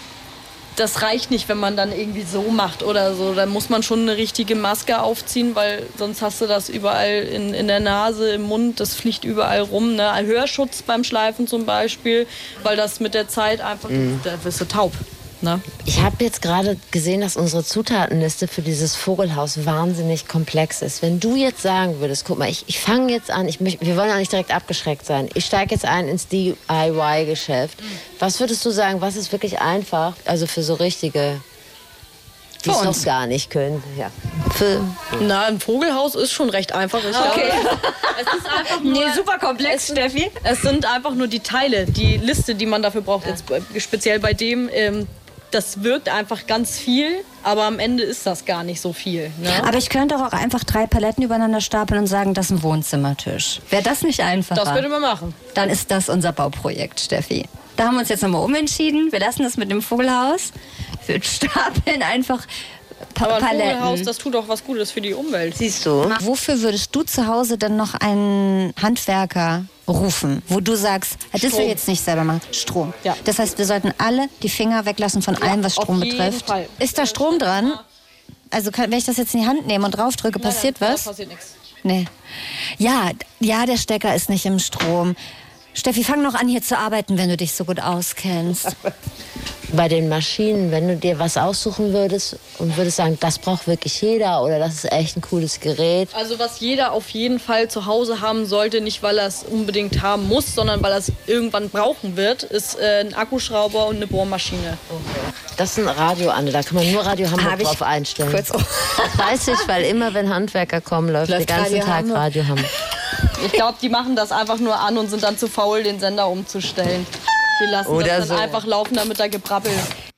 das reicht nicht, wenn man dann irgendwie so macht oder so. Dann muss man schon eine richtige Maske aufziehen, weil sonst hast du das überall in der Nase, im Mund, das fliegt überall rum. Ne? Ein Hörschutz beim Schleifen zum Beispiel, weil das mit der Zeit einfach, da wirst du taub. Ne? Ich habe jetzt gerade gesehen, dass unsere Zutatenliste für dieses Vogelhaus wahnsinnig komplex ist. Wenn du jetzt sagen würdest, guck mal, ich fange jetzt an, wir wollen ja nicht direkt abgeschreckt sein. Ich steige jetzt ein ins DIY-Geschäft. Was würdest du sagen, was ist wirklich einfach, also für so richtige, die es noch gar nicht können? Ja. Na, ein Vogelhaus ist schon recht einfach. Ich glaube, es ist einfach nur, super komplex, Steffi. Es sind einfach nur die Teile, die Liste, die man dafür braucht. Jetzt speziell bei dem, das wirkt einfach ganz viel, aber am Ende ist das gar nicht so viel. Ne? Aber ich könnte auch einfach 3 Paletten übereinander stapeln und sagen, das ist ein Wohnzimmertisch. Wäre das nicht einfacher? Das würde man machen. Dann ist das unser Bauprojekt, Steffi. Da haben wir uns jetzt nochmal umentschieden. Wir lassen das mit dem Vogelhaus. Wir stapeln einfach Aber ein Paletten. Vogelhaus, das tut auch was Gutes für die Umwelt. Siehst du? Wofür würdest du zu Hause denn noch einen Handwerker rufen, wo du sagst, das will ich jetzt nicht selber machen? Strom. Ja. Das heißt, wir sollten alle die Finger weglassen von allem, was Strom auf jeden betrifft. Fall. Ist da Strom dran? Also wenn ich das jetzt in die Hand nehme und draufdrücke, passiert was? Da passiert nichts. Nee. Ja, der Stecker ist nicht im Strom. Steffi, fang noch an, hier zu arbeiten, wenn du dich so gut auskennst. Bei den Maschinen, wenn du dir was aussuchen würdest und würdest sagen, das braucht wirklich jeder oder das ist echt ein cooles Gerät. Also was jeder auf jeden Fall zu Hause haben sollte, nicht weil er es unbedingt haben muss, sondern weil er es irgendwann brauchen wird, ist ein Akkuschrauber und eine Bohrmaschine. Das ist ein Radio, Anne, da kann man nur Radio Hamburg drauf einstellen. Kurz Das weiß ich, weil immer wenn Handwerker kommen, läuft den ganzen Radio Tag Hamburg. Radio Hamburg. Ich glaube, die machen das einfach nur an und sind dann zu faul, den Sender umzustellen. Die lassen Oder das dann so. einfach laufen, damit da gebrabbelt.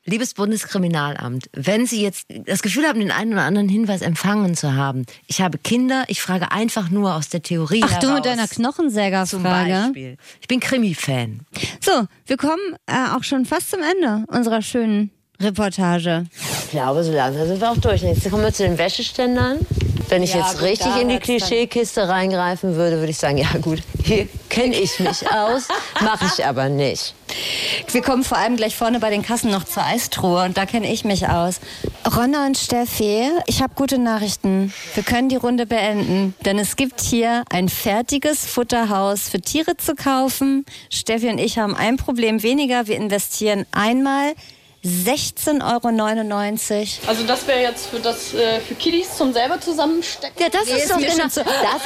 Liebes Bundeskriminalamt, wenn Sie jetzt das Gefühl haben, den einen oder anderen Hinweis empfangen zu haben, ich habe Kinder, ich frage einfach nur aus der Theorie heraus. Ach, du mit deiner Knochensägerfrage. Zum Beispiel. Ich bin Krimi-Fan. So, wir kommen auch schon fast zum Ende unserer schönen Reportage. Ich glaube, so langsam sind wir auch durch. Jetzt kommen wir zu den Wäscheständern. Wenn ich jetzt richtig in die Klischeekiste reingreifen würde, würde ich sagen, ja gut, hier kenne ich mich aus, mache ich aber nicht. Wir kommen vor allem gleich vorne bei den Kassen noch zur Eistruhe und da kenne ich mich aus. Ronna und Steffi, ich habe gute Nachrichten. Wir können die Runde beenden, denn es gibt hier ein fertiges Futterhaus für Tiere zu kaufen. Steffi und ich haben ein Problem weniger. Wir investieren einmal 16,99 €. Also das wäre jetzt für Kiddies zum selber zusammenstecken. Ja, das ist doch genau. Das ist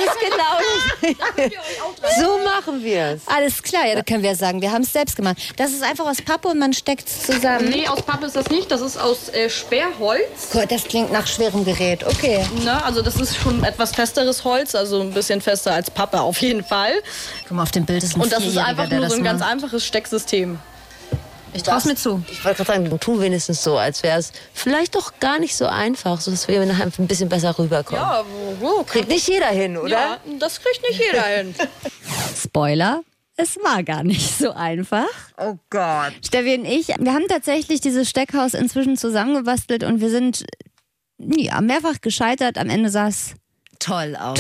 genau. So machen wir es. Alles klar, ja, da können wir sagen, wir haben es selbst gemacht. Das ist einfach aus Pappe und man steckt es zusammen. Nee, aus Pappe ist das nicht. Das ist aus Sperrholz. Gott, das klingt nach schwerem Gerät. Okay. Na, also das ist schon etwas festeres Holz, also ein bisschen fester als Pappe auf jeden Fall. Guck mal, auf dem Bild ist ein Und das ist Vierjähriger, einfach der nur so ein das ganz macht. einfaches Stecksystem. Ich trau's mir zu. Ich wollte gerade sagen, tu wenigstens so, als wäre es vielleicht doch gar nicht so einfach, sodass wir nachher ein bisschen besser rüberkommen. Ja, Kriegt nicht jeder hin, oder? Ja, das kriegt nicht jeder hin. Spoiler, es war gar nicht so einfach. Oh Gott. Steffi und ich, wir haben tatsächlich dieses Steckhaus inzwischen zusammengebastelt und wir sind mehrfach gescheitert. Am Ende sah es Toll aus.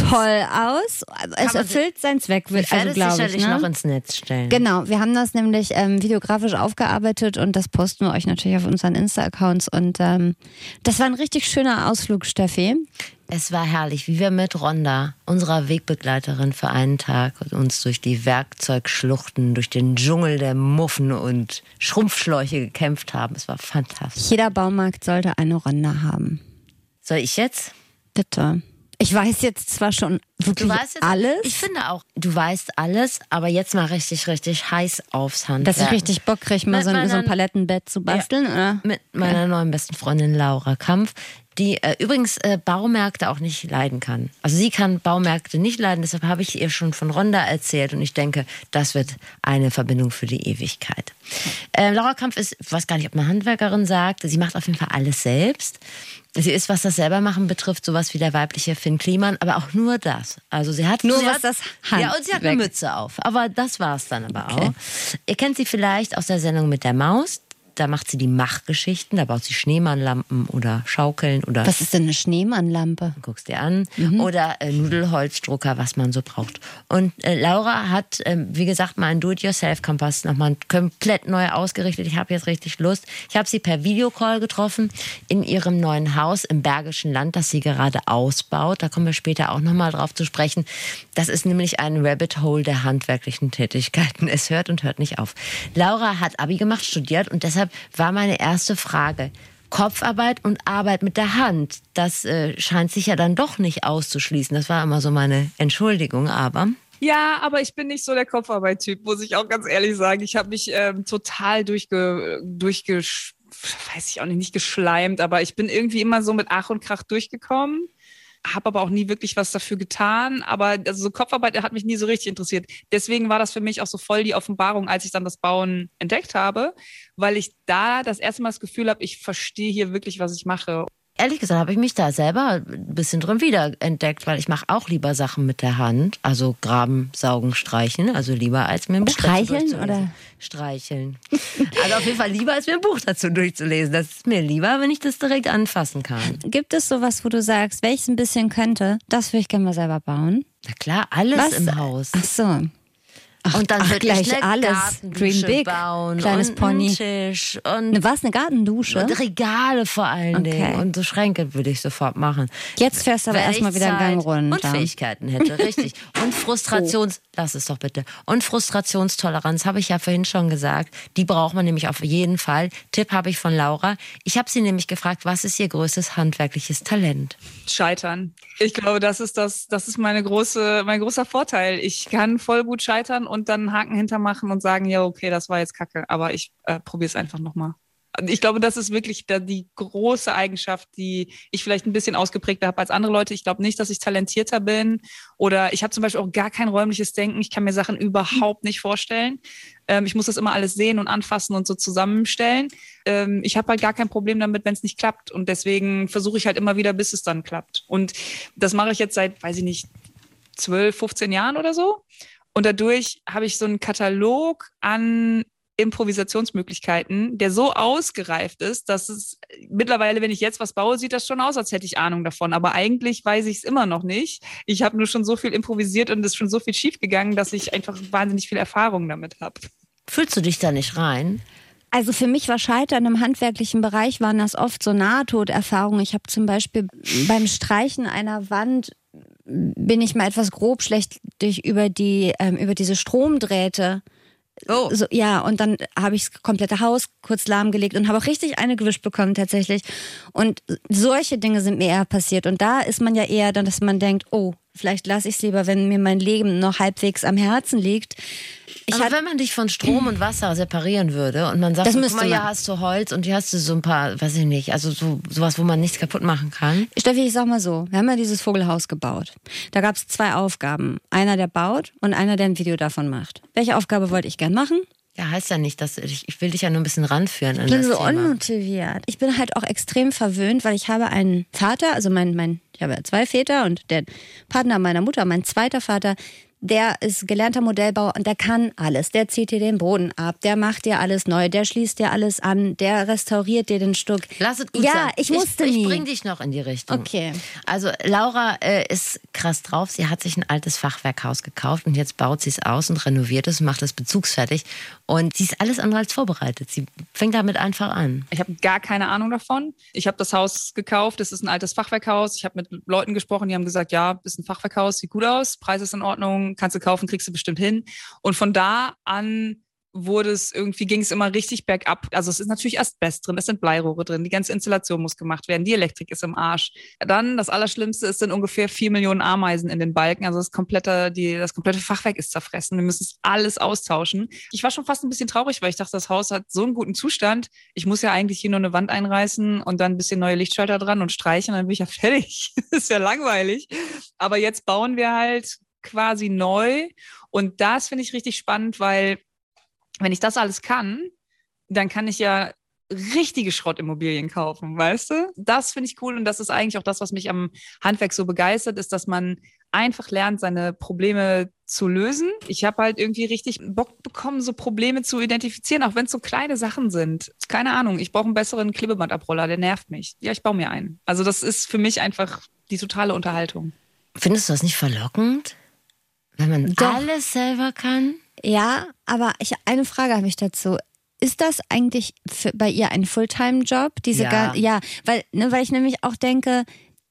Es erfüllt seinen Zweck, Ich werde es sicherlich noch ne? ins Netz stellen. Genau, wir haben das nämlich videografisch aufgearbeitet und das posten wir euch natürlich auf unseren Insta-Accounts. Und das war ein richtig schöner Ausflug, Steffi. Es war herrlich, wie wir mit Rhonda, unserer Wegbegleiterin für einen Tag, uns durch die Werkzeugschluchten, durch den Dschungel der Muffen und Schrumpfschläuche gekämpft haben. Es war fantastisch. Jeder Baumarkt sollte eine Rhonda haben. Soll ich jetzt? Bitte. Ich weiß jetzt zwar schon wirklich alles. Ich finde auch, du weißt alles, aber jetzt mal richtig heiß aufs Handwerk. Dass ich richtig Bock kriege, mal so ein Palettenbett zu basteln, oder? Mit meiner neuen besten Freundin Laura Kampf, die übrigens Baumärkte auch nicht leiden kann. Also sie kann Baumärkte nicht leiden, deshalb habe ich ihr schon von Rhonda erzählt und ich denke, das wird eine Verbindung für die Ewigkeit. Laura Kampf ist, ich weiß gar nicht, ob man Handwerkerin sagt, sie macht auf jeden Fall alles selbst. Sie ist, was das Selbermachen betrifft, sowas wie der weibliche Finn Kliman, aber auch nur das. Also sie hat das Hand. Ja, und sie hat eine Mütze auf. Aber das war es dann aber auch. Ihr kennt sie vielleicht aus der Sendung mit der Maus. Da macht sie die Machgeschichten, da baut sie Schneemannlampen oder Schaukeln oder... Was ist denn eine Schneemannlampe? Guckst dir an. Oder Nudelholzdrucker, was man so braucht. Und Laura hat, wie gesagt, mal einen Do-it-yourself-Kompass nochmal komplett neu ausgerichtet. Ich habe jetzt richtig Lust. Ich habe sie per Videocall getroffen in ihrem neuen Haus im Bergischen Land, das sie gerade ausbaut. Da kommen wir später auch nochmal drauf zu sprechen. Das ist nämlich ein Rabbit Hole der handwerklichen Tätigkeiten. Es hört und hört nicht auf. Laura hat Abi gemacht, studiert und deshalb war meine erste Frage, Kopfarbeit und Arbeit mit der Hand, das scheint sich ja dann doch nicht auszuschließen. Das war immer so meine Entschuldigung, aber... Ja, aber ich bin nicht so der Kopfarbeit-Typ, muss ich auch ganz ehrlich sagen. Ich habe mich total weiß ich auch nicht geschleimt, aber ich bin irgendwie immer so mit Ach und Krach durchgekommen. Habe aber auch nie wirklich was dafür getan, aber also so Kopfarbeit hat mich nie so richtig interessiert. Deswegen war das für mich auch so voll die Offenbarung, als ich dann das Bauen entdeckt habe, weil ich da das erste Mal das Gefühl habe, ich verstehe hier wirklich, was ich mache. Ehrlich gesagt habe ich mich da selber ein bisschen drin wiederentdeckt, weil ich mache auch lieber Sachen mit der Hand, also graben, saugen, streicheln, also lieber als mir ein Buch Streicheln oder? Streicheln. Also auf jeden Fall lieber, als mir ein Buch dazu durchzulesen. Das ist mir lieber, wenn ich das direkt anfassen kann. Gibt es sowas, wo du sagst, wenn ich es ein bisschen könnte, das würde ich gerne mal selber bauen? Na klar, alles im Haus. Ach so. Und dann wird gleich eine alles. Gartendusche Dream big, bauen kleines und Pony. einen Tisch und Was, eine Gartendusche? und Regale vor allen Dingen und so Schränke würde ich sofort machen. Jetzt fährst du aber Wenn erstmal ich wieder einen Gang Zeit runter. und Fähigkeiten hätte, richtig. Und lass es doch bitte. Und Frustrationstoleranz habe ich ja vorhin schon gesagt. Die braucht man nämlich auf jeden Fall. Tipp habe ich von Laura. Ich habe sie nämlich gefragt, was ist ihr größtes handwerkliches Talent? Scheitern. Ich glaube, das ist mein großer Vorteil. Ich kann voll gut scheitern und dann einen Haken hintermachen und sagen, ja, okay, das war jetzt Kacke, aber ich probiere es einfach nochmal. Ich glaube, das ist wirklich die große Eigenschaft, die ich vielleicht ein bisschen ausgeprägter habe als andere Leute. Ich glaube nicht, dass ich talentierter bin oder ich habe zum Beispiel auch gar kein räumliches Denken. Ich kann mir Sachen überhaupt nicht vorstellen. Ich muss das immer alles sehen und anfassen und so zusammenstellen. Ich habe halt gar kein Problem damit, wenn es nicht klappt. Und deswegen versuche ich halt immer wieder, bis es dann klappt. Und das mache ich jetzt seit, weiß ich nicht, 12, 15 Jahren oder so. Und dadurch habe ich so einen Katalog an Improvisationsmöglichkeiten, der so ausgereift ist, dass es mittlerweile, wenn ich jetzt was baue, sieht das schon aus, als hätte ich Ahnung davon. Aber eigentlich weiß ich es immer noch nicht. Ich habe nur schon so viel improvisiert und es ist schon so viel schiefgegangen, dass ich einfach wahnsinnig viel Erfahrung damit habe. Fühlst du dich da nicht rein? Also für mich war Scheitern im handwerklichen Bereich, waren das oft so Nahtoderfahrungen. Ich habe zum Beispiel beim Streichen einer Wand bin ich mal etwas grobschlächtig über diese Stromdrähte. Oh. So, ja, und dann habe ich das komplette Haus kurz lahmgelegt und habe auch richtig eine gewischt bekommen tatsächlich. Und solche Dinge sind mir eher passiert. Und da ist man ja eher dann, dass man denkt, oh, vielleicht lasse ich es lieber, wenn mir mein Leben noch halbwegs am Herzen liegt. Aber wenn man dich von Strom und Wasser separieren würde und man sagt, guck mal, hier hast du Holz und hier hast du so ein paar, weiß ich nicht, also sowas, wo man nichts kaputt machen kann. Steffi, ich sag mal so, wir haben ja dieses Vogelhaus gebaut. Da gab es 2 Aufgaben. Einer, der baut und einer, der ein Video davon macht. Welche Aufgabe wollte ich gern machen? Ja, heißt ja nicht, dass ich will dich ja nur ein bisschen ranführen an das Thema. Ich bin so unmotiviert. Ich bin halt auch extrem verwöhnt, weil ich habe einen Vater, also ich habe ja 2 Väter und der Partner meiner Mutter, mein zweiter Vater, der ist gelernter Modellbauer und der kann alles. Der zieht dir den Boden ab, der macht dir alles neu, der schließt dir alles an, der restauriert dir den Stuck. Lass es gut sein. Ja, ich bring dich noch in die Richtung. Okay. Also Laura ist krass drauf. Sie hat sich ein altes Fachwerkhaus gekauft und jetzt baut sie es aus und renoviert es und macht es bezugsfertig. Und sie ist alles andere als vorbereitet. Sie fängt damit einfach an. Ich habe gar keine Ahnung davon. Ich habe das Haus gekauft, es ist ein altes Fachwerkhaus. Ich habe mit Leuten gesprochen, die haben gesagt, ja, ist ein Fachwerkhaus, sieht gut aus, Preis ist in Ordnung, kannst du kaufen, kriegst du bestimmt hin. Und von da an ging es immer richtig bergab. Also es ist natürlich Asbest drin, es sind Bleirohre drin, die ganze Installation muss gemacht werden, die Elektrik ist im Arsch. Dann, das Allerschlimmste, es sind ungefähr 4 Millionen Ameisen in den Balken. Also das komplette Fachwerk ist zerfressen. Wir müssen es alles austauschen. Ich war schon fast ein bisschen traurig, weil ich dachte, das Haus hat so einen guten Zustand. Ich muss ja eigentlich hier nur eine Wand einreißen und dann ein bisschen neue Lichtschalter dran und streichen, dann bin ich ja fertig. Das ist ja langweilig. Aber jetzt bauen wir halt quasi neu. Und das finde ich richtig spannend, weil wenn ich das alles kann, dann kann ich ja richtige Schrottimmobilien kaufen, weißt du? Das finde ich cool und das ist eigentlich auch das, was mich am Handwerk so begeistert, ist, dass man einfach lernt, seine Probleme zu lösen. Ich habe halt irgendwie richtig Bock bekommen, so Probleme zu identifizieren, auch wenn es so kleine Sachen sind. Keine Ahnung, ich brauche einen besseren Klebebandabroller, der nervt mich. Ja, ich baue mir einen. Also das ist für mich einfach die totale Unterhaltung. Findest du das nicht verlockend? Wenn man alles selber kann? Ja, aber eine Frage habe ich dazu. Ist das eigentlich bei ihr ein Fulltime-Job? Ja, weil ich nämlich auch denke,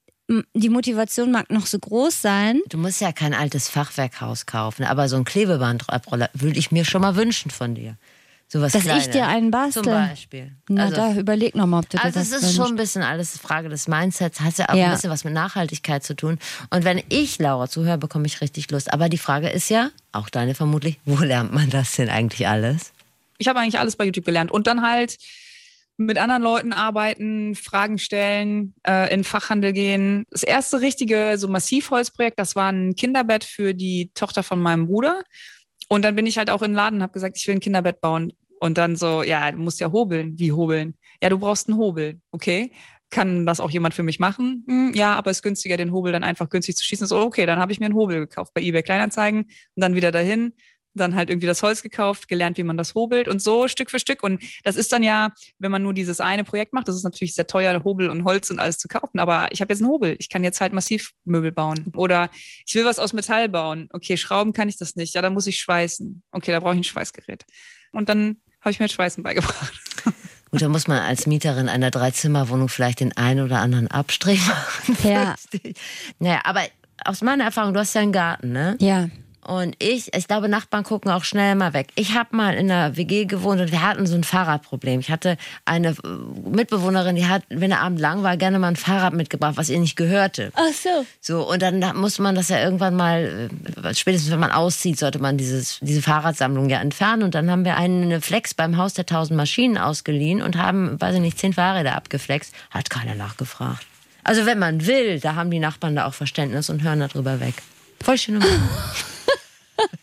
die Motivation mag noch so groß sein. Du musst ja kein altes Fachwerkhaus kaufen, aber so ein Klebebandabroller würde ich mir schon mal wünschen von dir. Sowas Dass Kleines. Ich dir einen bastel. Zum Beispiel. Na, da überleg noch mal, ob du dir das Also es ist schon ein bisschen alles Frage des Mindsets, hat ja auch ein bisschen was mit Nachhaltigkeit zu tun. Und wenn ich Laura zuhöre, bekomme ich richtig Lust. Aber die Frage ist ja, auch deine vermutlich, wo lernt man das denn eigentlich alles? Ich habe eigentlich alles bei YouTube gelernt und dann halt mit anderen Leuten arbeiten, Fragen stellen, in den Fachhandel gehen. Das erste richtige so Massivholzprojekt, das war ein Kinderbett für die Tochter von meinem Bruder. Und dann bin ich halt auch in den Laden und habe gesagt, ich will ein Kinderbett bauen. Und dann so, ja, du musst ja hobeln. Wie hobeln? Ja, du brauchst einen Hobel. Okay. Kann das auch jemand für mich machen? Ja, aber es ist günstiger, den Hobel dann einfach günstig zu schießen. So, okay, dann habe ich mir einen Hobel gekauft bei eBay Kleinanzeigen und dann wieder dahin. Dann halt irgendwie das Holz gekauft, gelernt, wie man das hobelt und so Stück für Stück. Und das ist dann ja, wenn man nur dieses eine Projekt macht, das ist natürlich sehr teuer, Hobel und Holz und alles zu kaufen. Aber ich habe jetzt einen Hobel. Ich kann jetzt halt Massivmöbel bauen. Oder ich will was aus Metall bauen. Okay, schrauben kann ich das nicht. Ja, dann muss ich schweißen. Okay, da brauche ich ein Schweißgerät. Und dann habe ich mir das Schweißen beigebracht. Gut, da muss man als Mieterin einer 3-Zimmer-Wohnung vielleicht den einen oder anderen Abstrich machen. Ja. Naja, aber aus meiner Erfahrung, du hast ja einen Garten, ne? Ja. Und ich glaube, Nachbarn gucken auch schnell mal weg. Ich habe mal in einer WG gewohnt und wir hatten so ein Fahrradproblem. Ich hatte eine Mitbewohnerin, die hat, wenn der Abend lang war, gerne mal ein Fahrrad mitgebracht, was ihr nicht gehörte. Ach so. So, und dann musste man das ja irgendwann mal, spätestens wenn man auszieht, sollte man diese Fahrradsammlung ja entfernen. Und dann haben wir eine Flex beim Haus der 1000 Maschinen ausgeliehen und haben, weiß ich nicht, 10 Fahrräder abgeflext. Hat keiner nachgefragt. Also wenn man will, da haben die Nachbarn da auch Verständnis und hören darüber weg. Voll schön.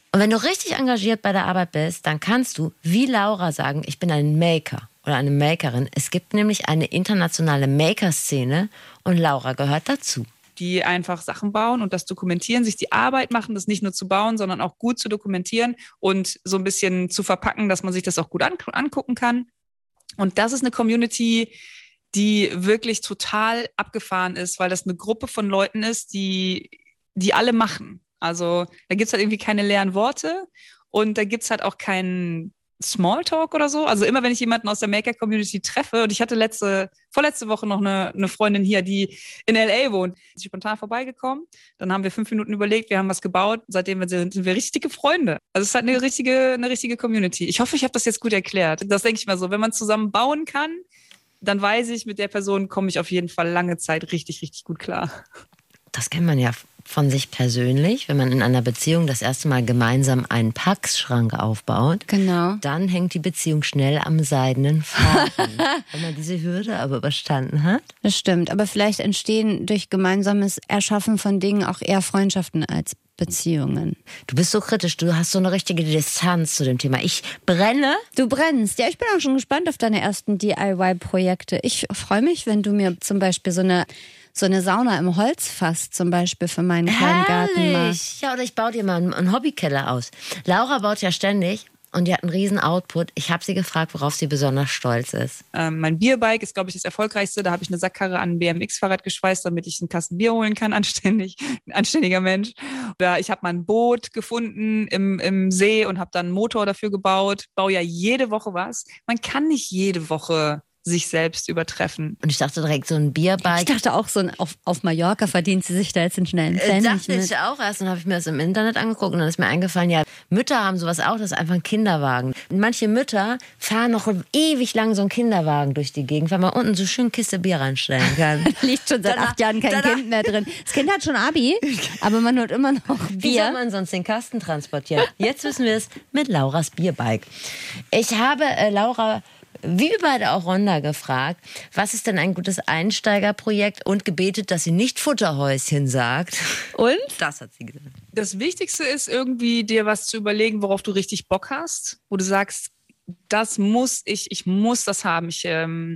Und wenn du richtig engagiert bei der Arbeit bist, dann kannst du, wie Laura, sagen, ich bin ein Maker oder eine Makerin. Es gibt nämlich eine internationale Maker-Szene und Laura gehört dazu. Die einfach Sachen bauen und das dokumentieren, sich die Arbeit machen, das nicht nur zu bauen, sondern auch gut zu dokumentieren und so ein bisschen zu verpacken, dass man sich das auch gut angucken kann. Und das ist eine Community, die wirklich total abgefahren ist, weil das eine Gruppe von Leuten ist, die alle machen. Also da gibt's halt irgendwie keine leeren Worte und da gibt's halt auch keinen Smalltalk oder so. Also immer, wenn ich jemanden aus der Maker-Community treffe, und ich hatte vorletzte Woche noch eine Freundin hier, die in L.A. wohnt, ist spontan vorbeigekommen. Dann haben wir 5 Minuten überlegt, wir haben was gebaut. Seitdem sind wir richtige Freunde. Also es ist halt eine richtige Community. Ich hoffe, ich habe das jetzt gut erklärt. Das denke ich mal so. Wenn man zusammen bauen kann, dann weiß ich, mit der Person komme ich auf jeden Fall lange Zeit richtig, richtig gut klar. Das kennt man ja von sich persönlich, wenn man in einer Beziehung das erste Mal gemeinsam einen Packschrank aufbaut. Genau. Dann hängt die Beziehung schnell am seidenen Faden. Wenn man diese Hürde aber überstanden hat. Das stimmt, aber vielleicht entstehen durch gemeinsames Erschaffen von Dingen auch eher Freundschaften als Beziehungen. Du bist so kritisch, du hast so eine richtige Distanz zu dem Thema. Ich brenne. Du brennst. Ja, ich bin auch schon gespannt auf deine ersten DIY-Projekte. Ich freue mich, wenn du mir zum Beispiel so eine Sauna im Holzfass zum Beispiel für meinen kleinen Garten machst. Ja, oder ich baue dir mal einen Hobbykeller aus. Laura baut ja ständig und die hat einen riesen Output. Ich habe sie gefragt, worauf sie besonders stolz ist. Mein Bierbike ist, glaube ich, das erfolgreichste. Da habe ich eine Sackkarre an ein BMX-Fahrrad geschweißt, damit ich einen Kasten Bier holen kann, anständig. Ein anständiger Mensch. Oder ich habe mal ein Boot gefunden im See und habe dann einen Motor dafür gebaut. Baue ja jede Woche was. Man kann nicht jede Woche sich selbst übertreffen. Und ich dachte direkt, so ein Bierbike. Ich dachte auch, auf Mallorca verdient sie sich da jetzt einen schnellen Pfennig dachte ich auch erst. Dann habe ich mir das im Internet angeguckt und dann ist mir eingefallen, ja, Mütter haben sowas auch, das ist einfach ein Kinderwagen. Manche Mütter fahren noch ewig lang so einen Kinderwagen durch die Gegend, weil man unten so schön Kiste Bier reinstellen kann. Liegt schon seit 8 Jahren kein Kind mehr drin. Das Kind hat schon Abi, aber man hört immer noch Bier. Wie soll man sonst den Kasten transportieren? Jetzt wissen wir es mit Lauras Bierbike. Ich habe Laura, wie beide auch Rhonda, gefragt, was ist denn ein gutes Einsteigerprojekt und gebetet, dass sie nicht Futterhäuschen sagt. Und? Das hat sie gesagt. Das Wichtigste ist irgendwie, dir was zu überlegen, worauf du richtig Bock hast, wo du sagst, das muss ich muss das haben. Ich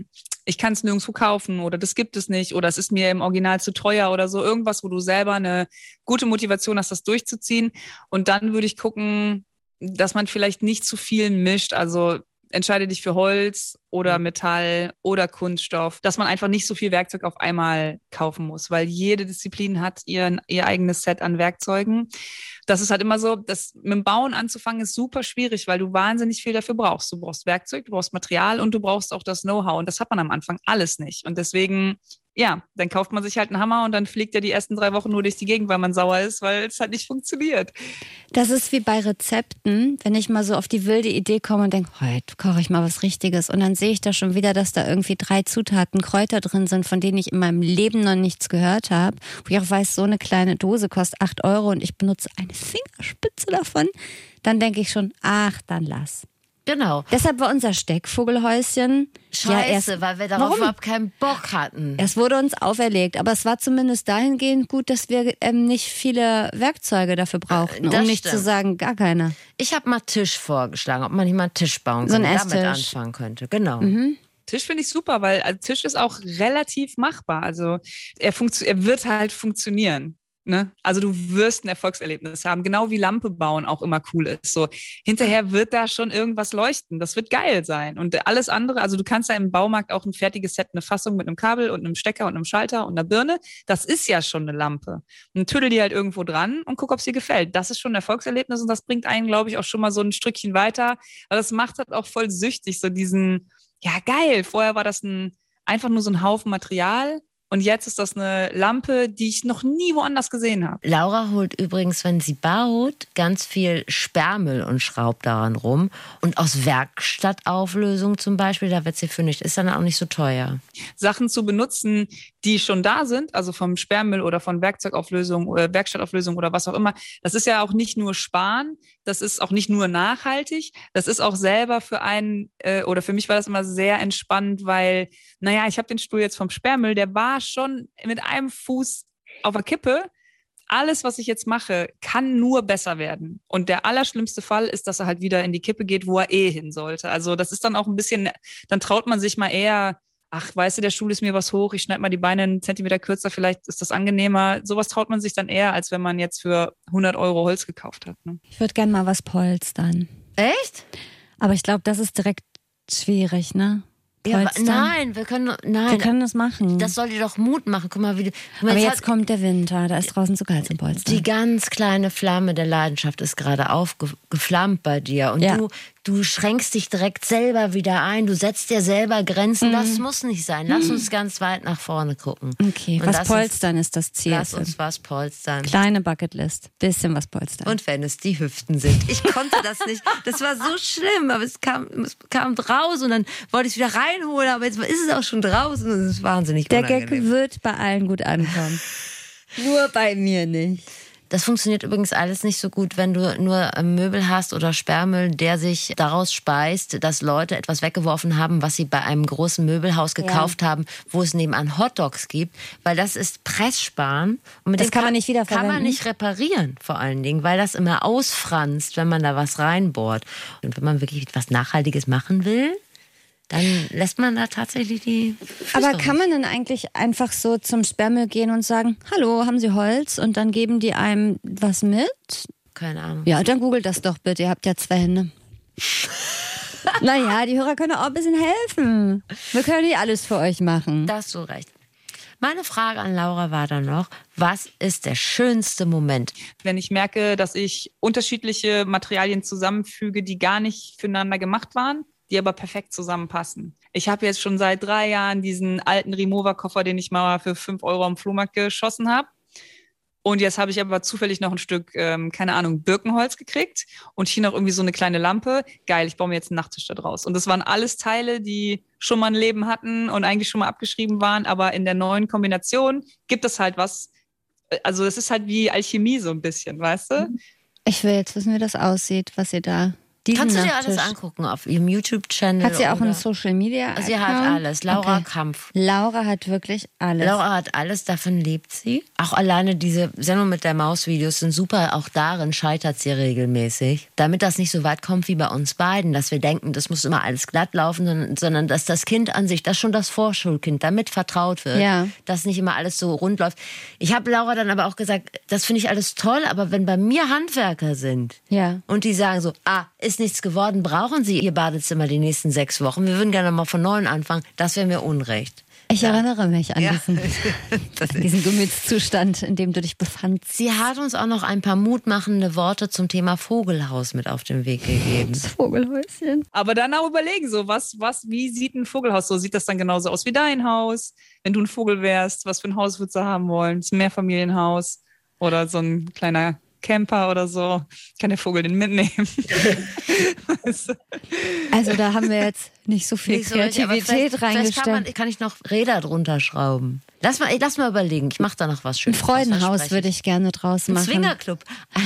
kann es nirgendwo kaufen oder das gibt es nicht oder es ist mir im Original zu teuer oder so. Irgendwas, wo du selber eine gute Motivation hast, das durchzuziehen. Und dann würde ich gucken, dass man vielleicht nicht zu viel mischt. Also entscheide dich für Holz oder Metall oder Kunststoff, dass man einfach nicht so viel Werkzeug auf einmal kaufen muss, weil jede Disziplin hat ihr eigenes Set an Werkzeugen. Das ist halt immer so, das mit dem Bauen anzufangen ist super schwierig, weil du wahnsinnig viel dafür brauchst. Du brauchst Werkzeug, du brauchst Material und du brauchst auch das Know-how und das hat man am Anfang alles nicht. Und deswegen, ja, dann kauft man sich halt einen Hammer und dann fliegt er die ersten 3 Wochen nur durch die Gegend, weil man sauer ist, weil es halt nicht funktioniert. Das ist wie bei Rezepten, wenn ich mal so auf die wilde Idee komme und denke, heute koche ich mal was Richtiges und dann sehe ich da schon wieder, dass da irgendwie 3 Zutaten, Kräuter drin sind, von denen ich in meinem Leben noch nichts gehört habe. Wo ich auch weiß, so eine kleine Dose kostet 8 € und ich benutze eine Fingerspitze davon. Dann denke ich schon, ach, dann lass. Genau. Deshalb war unser Steckvogelhäuschen Scheiße, weil wir darauf überhaupt keinen Bock hatten. Es wurde uns auferlegt, aber es war zumindest dahingehend gut, dass wir nicht viele Werkzeuge dafür brauchten, um nicht zu sagen, gar keine. Ich habe mal Tisch vorgeschlagen, ob man nicht mal einen Tisch bauen kann, damit anfangen könnte. Genau. Mhm. Tisch finde ich super, weil Tisch ist auch relativ machbar. Also er wird halt funktionieren. Ne? Also du wirst ein Erfolgserlebnis haben, genau wie Lampe bauen auch immer cool ist. So hinterher wird da schon irgendwas leuchten. Das wird geil sein. Und alles andere, also du kannst ja im Baumarkt auch ein fertiges Set, eine Fassung mit einem Kabel und einem Stecker und einem Schalter und einer Birne. Das ist ja schon eine Lampe. Und tüdel die halt irgendwo dran und guck, ob es dir gefällt. Das ist schon ein Erfolgserlebnis und das bringt einen, glaube ich, auch schon mal so ein Stückchen weiter. Aber das macht halt auch voll süchtig, so diesen, ja geil, vorher war das einfach nur so ein Haufen Material. Und jetzt ist das eine Lampe, die ich noch nie woanders gesehen habe. Laura holt übrigens, wenn sie baut, ganz viel Sperrmüll und schraubt daran rum. Und aus Werkstattauflösung zum Beispiel, da wird sie fündig. Ist dann auch nicht so teuer. Sachen zu benutzen, die schon da sind, also vom Sperrmüll oder von Werkzeugauflösung oder Werkstattauflösung oder was auch immer, das ist ja auch nicht nur sparen, das ist auch nicht nur nachhaltig, das ist auch selber für einen, oder für mich war das immer sehr entspannend, weil, naja, ich habe den Stuhl jetzt vom Sperrmüll, der war schon mit einem Fuß auf der Kippe alles, was ich jetzt mache, kann nur besser werden. Und der allerschlimmste Fall ist, dass er halt wieder in die Kippe geht, wo er hin sollte. Also das ist dann auch ein bisschen, dann traut man sich mal eher, ach, weißt du, der Stuhl ist mir was hoch, ich schneide mal die Beine einen Zentimeter kürzer, vielleicht ist das angenehmer. Sowas traut man sich dann eher, als wenn man jetzt für 100 Euro Holz gekauft hat. Ne? Ich würde gerne mal was polstern. Echt? Aber ich glaube, das ist direkt schwierig, ne? Ja, nein, wir können das machen. Das soll dir doch Mut machen. Guck mal, aber jetzt kommt der Winter, da ist draußen zu kalt zum Polstern. Die ganz kleine Flamme der Leidenschaft ist gerade aufgeflammt bei dir. Und du schränkst dich direkt selber wieder ein. Du setzt dir selber Grenzen. Das muss nicht sein. Lass uns ganz weit nach vorne gucken. Okay, und was polstern ist das Ziel. Lass uns was polstern. Kleine Bucketlist, bisschen was polstern. Und wenn es die Hüften sind. Ich konnte das nicht. Das war so schlimm, aber es kam raus und dann wollte ich es wieder reinholen, aber jetzt ist es auch schon draußen und es ist wahnsinnig unangenehm. Der Gag wird bei allen gut ankommen. Nur bei mir nicht. Das funktioniert übrigens alles nicht so gut, wenn du nur Möbel hast oder Sperrmüll, der sich daraus speist, dass Leute etwas weggeworfen haben, was sie bei einem großen Möbelhaus gekauft haben, wo es nebenan Hotdogs gibt, weil das ist Presssparen. Und mit das kann man nicht wiederverwenden. Kann man nicht reparieren, vor allen Dingen, weil das immer ausfranst, wenn man da was reinbohrt. Und wenn man wirklich was Nachhaltiges machen will, dann lässt man da tatsächlich die Füße Aber kann man dann eigentlich einfach so zum Sperrmüll gehen und sagen, hallo, haben Sie Holz? Und dann geben die einem was mit? Keine Ahnung. Ja, dann googelt das doch bitte, ihr habt ja 2 Hände. Naja, die Hörer können auch ein bisschen helfen. Wir können nicht alles für euch machen. Da hast du recht. Meine Frage an Laura war dann noch, was ist der schönste Moment? Wenn ich merke, dass ich unterschiedliche Materialien zusammenfüge, die gar nicht füreinander gemacht waren, die aber perfekt zusammenpassen. Ich habe jetzt schon seit 3 Jahren diesen alten Remover-Koffer, den ich mal für 5 Euro am Flohmarkt geschossen habe. Und jetzt habe ich aber zufällig noch ein Stück, keine Ahnung, Birkenholz gekriegt und hier noch irgendwie so eine kleine Lampe. Geil, ich baue mir jetzt einen Nachttisch da draus. Und das waren alles Teile, die schon mal ein Leben hatten und eigentlich schon mal abgeschrieben waren. Aber in der neuen Kombination gibt es halt was. Also es ist halt wie Alchemie so ein bisschen, weißt du? Ich will jetzt wissen, wie das aussieht, was ihr da... Kannst du dir alles angucken auf ihrem YouTube-Channel? Hat sie auch einen Social-Media-Account? Sie hat alles. Laura Kampf. Laura hat wirklich alles. Laura hat alles, davon lebt sie. Auch alleine diese Sendung mit der Maus-Videos sind super. Auch darin scheitert sie regelmäßig. Damit das nicht so weit kommt wie bei uns beiden, dass wir denken, das muss immer alles glatt laufen, sondern dass das Kind an sich, das schon das Vorschulkind, damit vertraut wird, dass nicht immer alles so rund läuft. Ich habe Laura dann aber auch gesagt, das finde ich alles toll, aber wenn bei mir Handwerker sind und die sagen so, ist nichts geworden, brauchen Sie Ihr Badezimmer die nächsten 6 Wochen. Wir würden gerne mal von neuem anfangen. Das wäre mir unrecht. Ich erinnere mich an diesen Gemütszustand, in dem du dich befandst. Sie hat uns auch noch ein paar mutmachende Worte zum Thema Vogelhaus mit auf den Weg gegeben. Das Vogelhäuschen. Aber dann auch überlegen, so wie sieht ein Vogelhaus so? Sieht das dann genauso aus wie dein Haus? Wenn du ein Vogel wärst, was für ein Haus würdest du haben wollen? Ist ein Mehrfamilienhaus oder so ein kleiner Camper oder so, kann der Vogel den mitnehmen. Also da haben wir jetzt nicht so viel Kreativität reingesteckt. Vielleicht kann ich noch Räder drunter schrauben. Lass mal überlegen, ich mache da noch was Schönes. Ein Freudenhaus würde ich gerne draus machen. Ein Swingerclub.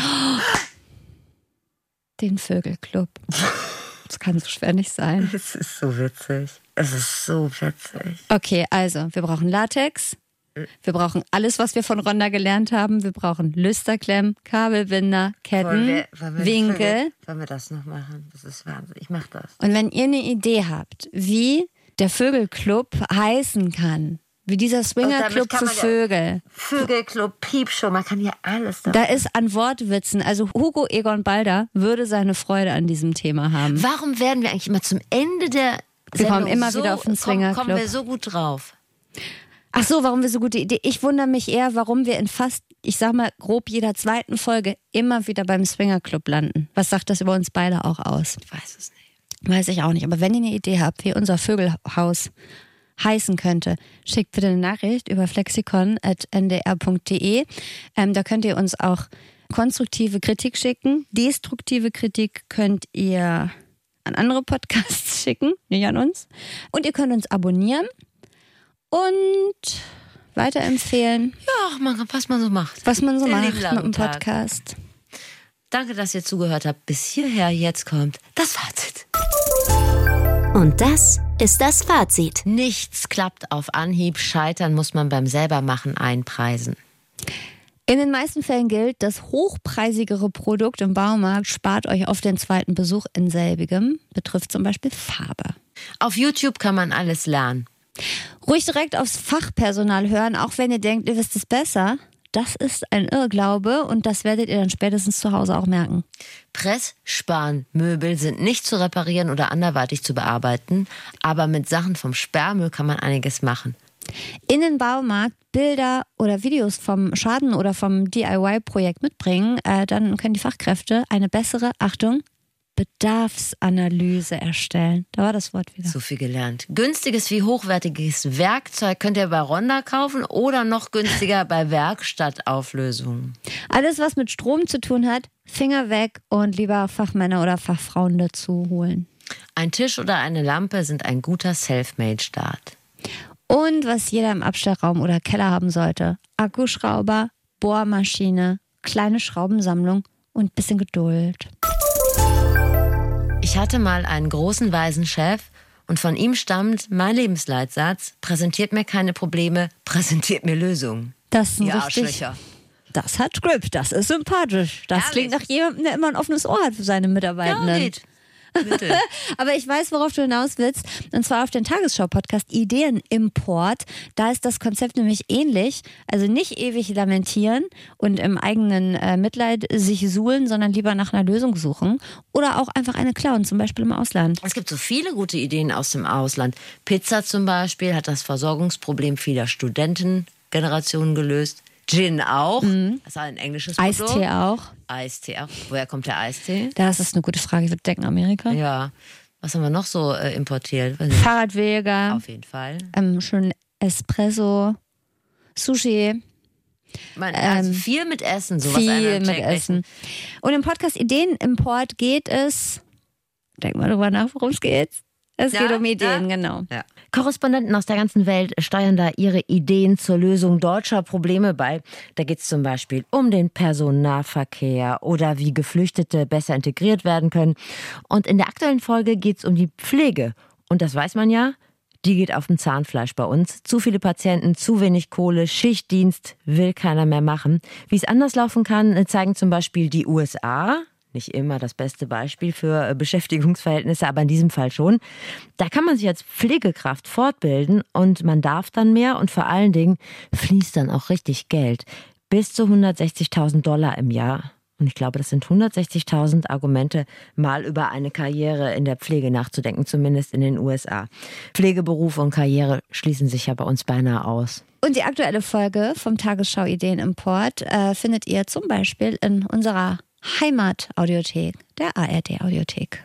Den Vögelclub. Das kann so schwer nicht sein. Es ist so witzig. Es ist so witzig. Okay, also wir brauchen Latex. Wir brauchen alles, was wir von Rhonda gelernt haben. Wir brauchen Lüsterklemmen, Kabelbinder, Ketten, Winkel. Wollen wir das noch machen? Das ist Wahnsinn. Ich mach das. Und wenn ihr eine Idee habt, wie der Vögelclub heißen kann, wie dieser Swingerclub für Vögel. Vögelclub, Piepshow, man kann hier alles da ist an Wortwitzen. Also Hugo Egon Balder würde seine Freude an diesem Thema haben. Warum werden wir eigentlich immer zum Ende der Sendung kommen immer wieder auf den Swingerclub. Kommen wir so gut drauf? Ach so, warum wir so gute Idee? Ich wundere mich eher, warum wir in fast, ich sag mal, grob jeder 2. Folge immer wieder beim Swingerclub landen. Was sagt das über uns beide auch aus? Ich weiß es nicht. Weiß ich auch nicht. Aber wenn ihr eine Idee habt, wie unser Vögelhaus heißen könnte, schickt bitte eine Nachricht über flexikon@ndr.de. Da könnt ihr uns auch konstruktive Kritik schicken. Destruktive Kritik könnt ihr an andere Podcasts schicken, nicht an uns. Und ihr könnt uns abonnieren. Und weiterempfehlen. Ja, was man so macht. Was man so macht mit dem Podcast. Danke, dass ihr zugehört habt. Bis hierher, jetzt kommt das Fazit. Und das ist das Fazit. Nichts klappt auf Anhieb. Scheitern muss man beim Selbermachen einpreisen. In den meisten Fällen gilt, das hochpreisigere Produkt im Baumarkt spart euch auf den zweiten Besuch in selbigem. Betrifft zum Beispiel Farbe. Auf YouTube kann man alles lernen. Ruhig direkt aufs Fachpersonal hören, auch wenn ihr denkt, ihr wisst es besser. Das ist ein Irrglaube und das werdet ihr dann spätestens zu Hause auch merken. Pressspanmöbel sind nicht zu reparieren oder anderweitig zu bearbeiten, aber mit Sachen vom Sperrmüll kann man einiges machen. In den Baumarkt Bilder oder Videos vom Schaden oder vom DIY-Projekt mitbringen, dann können die Fachkräfte eine bessere, Achtung, Bedarfsanalyse erstellen. Da war das Wort wieder. So viel gelernt. Günstiges wie hochwertiges Werkzeug könnt ihr bei Ronda kaufen oder noch günstiger bei Werkstattauflösungen. Alles, was mit Strom zu tun hat, Finger weg und lieber Fachmänner oder Fachfrauen dazu holen. Ein Tisch oder eine Lampe sind ein guter Selfmade-Start. Und was jeder im Abstellraum oder Keller haben sollte: Akkuschrauber, Bohrmaschine, kleine Schraubensammlung und ein bisschen Geduld. Ich hatte mal einen großen weisen Chef und von ihm stammt mein Lebensleitsatz: Präsentiert mir keine Probleme, präsentiert mir Lösungen. Das ist ein Ihr richtig. Arschlöcher. Das hat Grip, das ist sympathisch. Das Ehrlich? klingt nach jemandem, der immer ein offenes Ohr hat für seine Mitarbeitenden. Ja, geht. Bitte. Aber ich weiß, worauf du hinaus willst. Und zwar auf den Tagesschau-Podcast Ideenimport. Da ist das Konzept nämlich ähnlich. Also nicht ewig lamentieren und im eigenen Mitleid sich suhlen, sondern lieber nach einer Lösung suchen. Oder auch einfach eine klauen, zum Beispiel im Ausland. Es gibt so viele gute Ideen aus dem Ausland. Pizza zum Beispiel hat das Versorgungsproblem vieler Studentengenerationen gelöst. Gin auch. Das ist ein englisches Produkt. Eistee auch. Eistee auch. Woher kommt der Eistee? Das ist eine gute Frage. Ich würde denken, Amerika. Ja. Was haben wir noch so importiert? Weiß nicht. Fahrradwege. Auf jeden Fall. Schön Espresso. Sushi. Also viel mit Essen. Sowas Viel mit Essen. Und im Podcast Ideenimport geht es, denk mal drüber nach, worum es geht. Es geht um Ideen, genau. Ja. Korrespondenten aus der ganzen Welt steuern da ihre Ideen zur Lösung deutscher Probleme bei. Da geht es zum Beispiel um den Personennahverkehr oder wie Geflüchtete besser integriert werden können. Und in der aktuellen Folge geht es um die Pflege. Und das weiß man ja, die geht auf dem Zahnfleisch bei uns. Zu viele Patienten, zu wenig Kohle, Schichtdienst will keiner mehr machen. Wie es anders laufen kann, zeigen zum Beispiel die USA. Nicht immer das beste Beispiel für Beschäftigungsverhältnisse, aber in diesem Fall schon. Da kann man sich als Pflegekraft fortbilden und man darf dann mehr und vor allen Dingen fließt dann auch richtig Geld. Bis zu $160.000 im Jahr. Und ich glaube, das sind 160.000 Argumente, mal über eine Karriere in der Pflege nachzudenken, zumindest in den USA. Pflegeberuf und Karriere schließen sich ja bei uns beinahe aus. Und die aktuelle Folge vom Tagesschau Ideenimport findet ihr zum Beispiel in unserer Heimat-Audiothek, der ARD-Audiothek.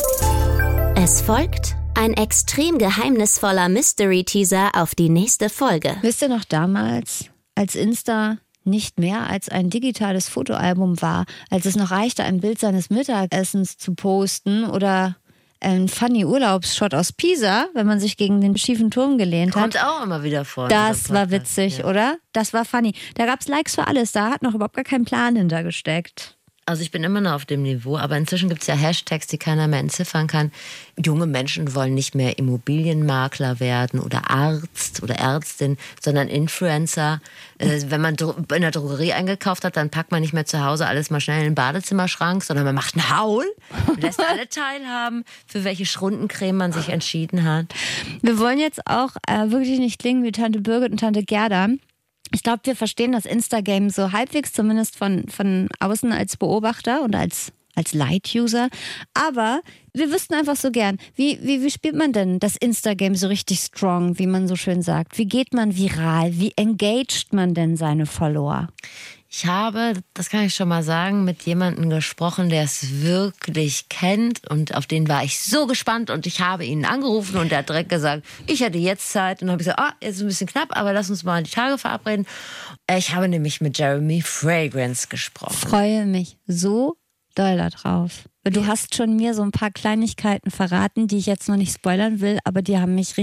Es folgt ein extrem geheimnisvoller Mystery-Teaser auf die nächste Folge. Wisst ihr noch damals, als Insta nicht mehr als ein digitales Fotoalbum war, als es noch reichte, ein Bild seines Mittagessens zu posten oder ein funny Urlaubsshot aus Pisa, wenn man sich gegen den schiefen Turm gelehnt hat. Kommt auch immer wieder vor. Das war witzig, oder? Das war funny. Da gab es Likes für alles, da hat noch überhaupt gar kein Plan hintergesteckt. Also ich bin immer noch auf dem Niveau, aber inzwischen gibt es ja Hashtags, die keiner mehr entziffern kann. Junge Menschen wollen nicht mehr Immobilienmakler werden oder Arzt oder Ärztin, sondern Influencer. Wenn man in der Drogerie eingekauft hat, dann packt man nicht mehr zu Hause alles mal schnell in den Badezimmerschrank, sondern man macht einen Haul und lässt alle teilhaben, für welche Schrundencreme man sich entschieden hat. Wir wollen jetzt auch wirklich nicht klingen wie Tante Birgit und Tante Gerda. Ich glaube, wir verstehen das Instagame so halbwegs, zumindest von außen als Beobachter und als Light-User. Aber wir wüssten einfach so gern, wie spielt man denn das Instagame so richtig strong, wie man so schön sagt? Wie geht man viral? Wie engaged man denn seine Follower? Ich habe, das kann ich schon mal sagen, mit jemandem gesprochen, der es wirklich kennt und auf den war ich so gespannt und ich habe ihn angerufen und der hat direkt gesagt, ich hätte jetzt Zeit und dann habe ich gesagt, jetzt ist ein bisschen knapp, aber lass uns mal die Tage verabreden. Ich habe nämlich mit Jeremy Fragrance gesprochen. Freue mich so doll da drauf. Du hast schon mir so ein paar Kleinigkeiten verraten, die ich jetzt noch nicht spoilern will, aber die haben mich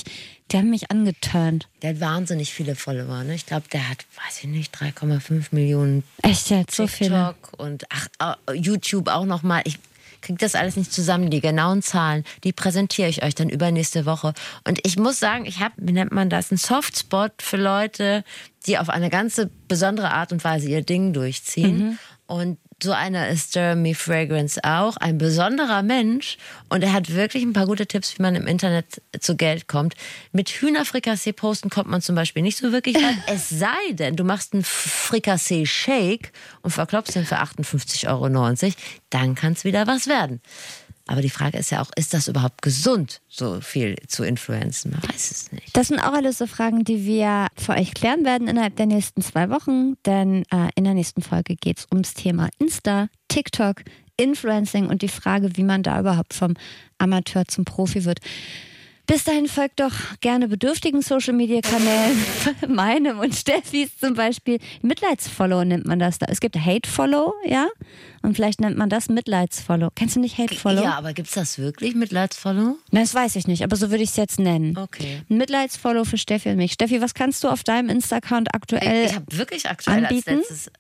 angeturnt. Der hat wahnsinnig viele Follower, ne? Ich glaube, der hat, weiß ich nicht, 3,5 Millionen. Echt jetzt? So viele? TikTok und YouTube auch nochmal. kriege das alles nicht zusammen. Die genauen Zahlen, die präsentiere ich euch dann übernächste Woche. Und ich muss sagen, ich habe, wie nennt man das, einen Softspot für Leute, die auf eine ganz besondere Art und Weise ihr Ding durchziehen. Und so einer ist Jeremy Fragrance auch, ein besonderer Mensch. Und er hat wirklich ein paar gute Tipps, wie man im Internet zu Geld kommt. Mit Hühnerfrikassee posten kommt man zum Beispiel nicht so wirklich weit. Es sei denn, du machst einen Frikassee-Shake und verklopfst den für 58,90 €. Dann kann es wieder was werden. Aber die Frage ist ja auch, ist das überhaupt gesund, so viel zu influenzen? Man weiß es nicht. Das sind auch alles so Fragen, die wir für euch klären werden innerhalb der nächsten 2 Wochen. Denn in der nächsten Folge geht es ums Thema Insta, TikTok, Influencing und die Frage, wie man da überhaupt vom Amateur zum Profi wird. Bis dahin folgt doch gerne bedürftigen Social-Media-Kanälen, meinem und Steffis zum Beispiel. Mitleidsfollow nennt man das da. Es gibt Hate-Follow, ja? Und vielleicht nennt man das Mitleidsfollow. Kennst du nicht Hate-Follow? Ja, aber gibt's das wirklich, Mitleidsfollow? Na, das weiß ich nicht, aber so würde ich es jetzt nennen. Okay. Ein Mitleidsfollow für Steffi und mich. Steffi, was kannst du auf deinem Insta-Account aktuell Ich habe wirklich aktuell anbieten? als letztes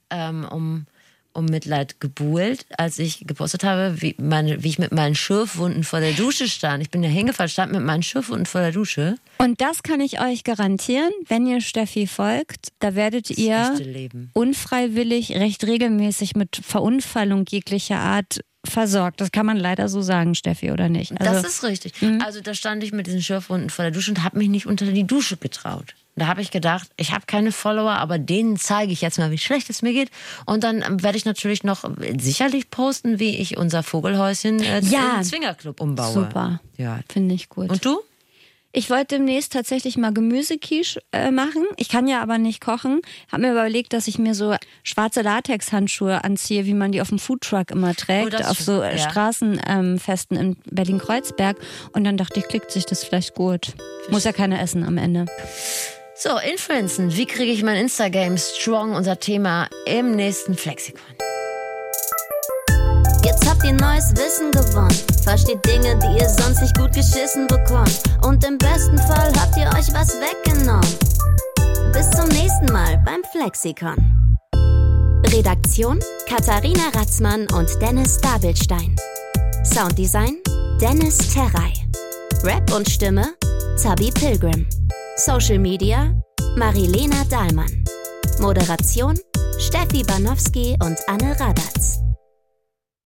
um Mitleid gebuhlt, als ich gepostet habe, wie ich mit meinen Schürfwunden vor der Dusche stand. Ich bin ja hingefallen, stand mit meinen Schürfwunden vor der Dusche. Und das kann ich euch garantieren, wenn ihr Steffi folgt, da werdet ihr unfreiwillig recht regelmäßig mit Verunfallung jeglicher Art versorgt. Das kann man leider so sagen, Steffi, oder nicht? Also, das ist richtig. Also da stand ich mit diesen Schürfwunden vor der Dusche und habe mich nicht unter die Dusche getraut. Da habe ich gedacht, ich habe keine Follower, aber denen zeige ich jetzt mal, wie schlecht es mir geht. Und dann werde ich natürlich noch sicherlich posten, wie ich unser Vogelhäuschen in Zwingerclub umbaue. Super, ja. Finde ich gut. Und du? Ich wollte demnächst tatsächlich mal Gemüsequiche machen. Ich kann ja aber nicht kochen. Habe mir überlegt, dass ich mir so schwarze Latexhandschuhe anziehe, wie man die auf dem Foodtruck immer trägt, auf so Straßenfesten in Berlin-Kreuzberg. Und dann dachte ich, klickt sich das vielleicht gut. Muss ja keiner essen am Ende. So, Influenzen. Wie kriege ich mein Instagame strong? Unser Thema im nächsten Flexikon. Jetzt habt ihr neues Wissen gewonnen. Versteht Dinge, die ihr sonst nicht gut geschissen bekommt. Und im besten Fall habt ihr euch was weggenommen. Bis zum nächsten Mal beim Flexikon. Redaktion: Katharina Ratzmann und Dennis Dabelstein. Sounddesign: Dennis Terrey. Rap und Stimme: Zabi Pilgrim. Social Media: Marilena Dahlmann. Moderation: Steffi Banowski und Anne Radatz.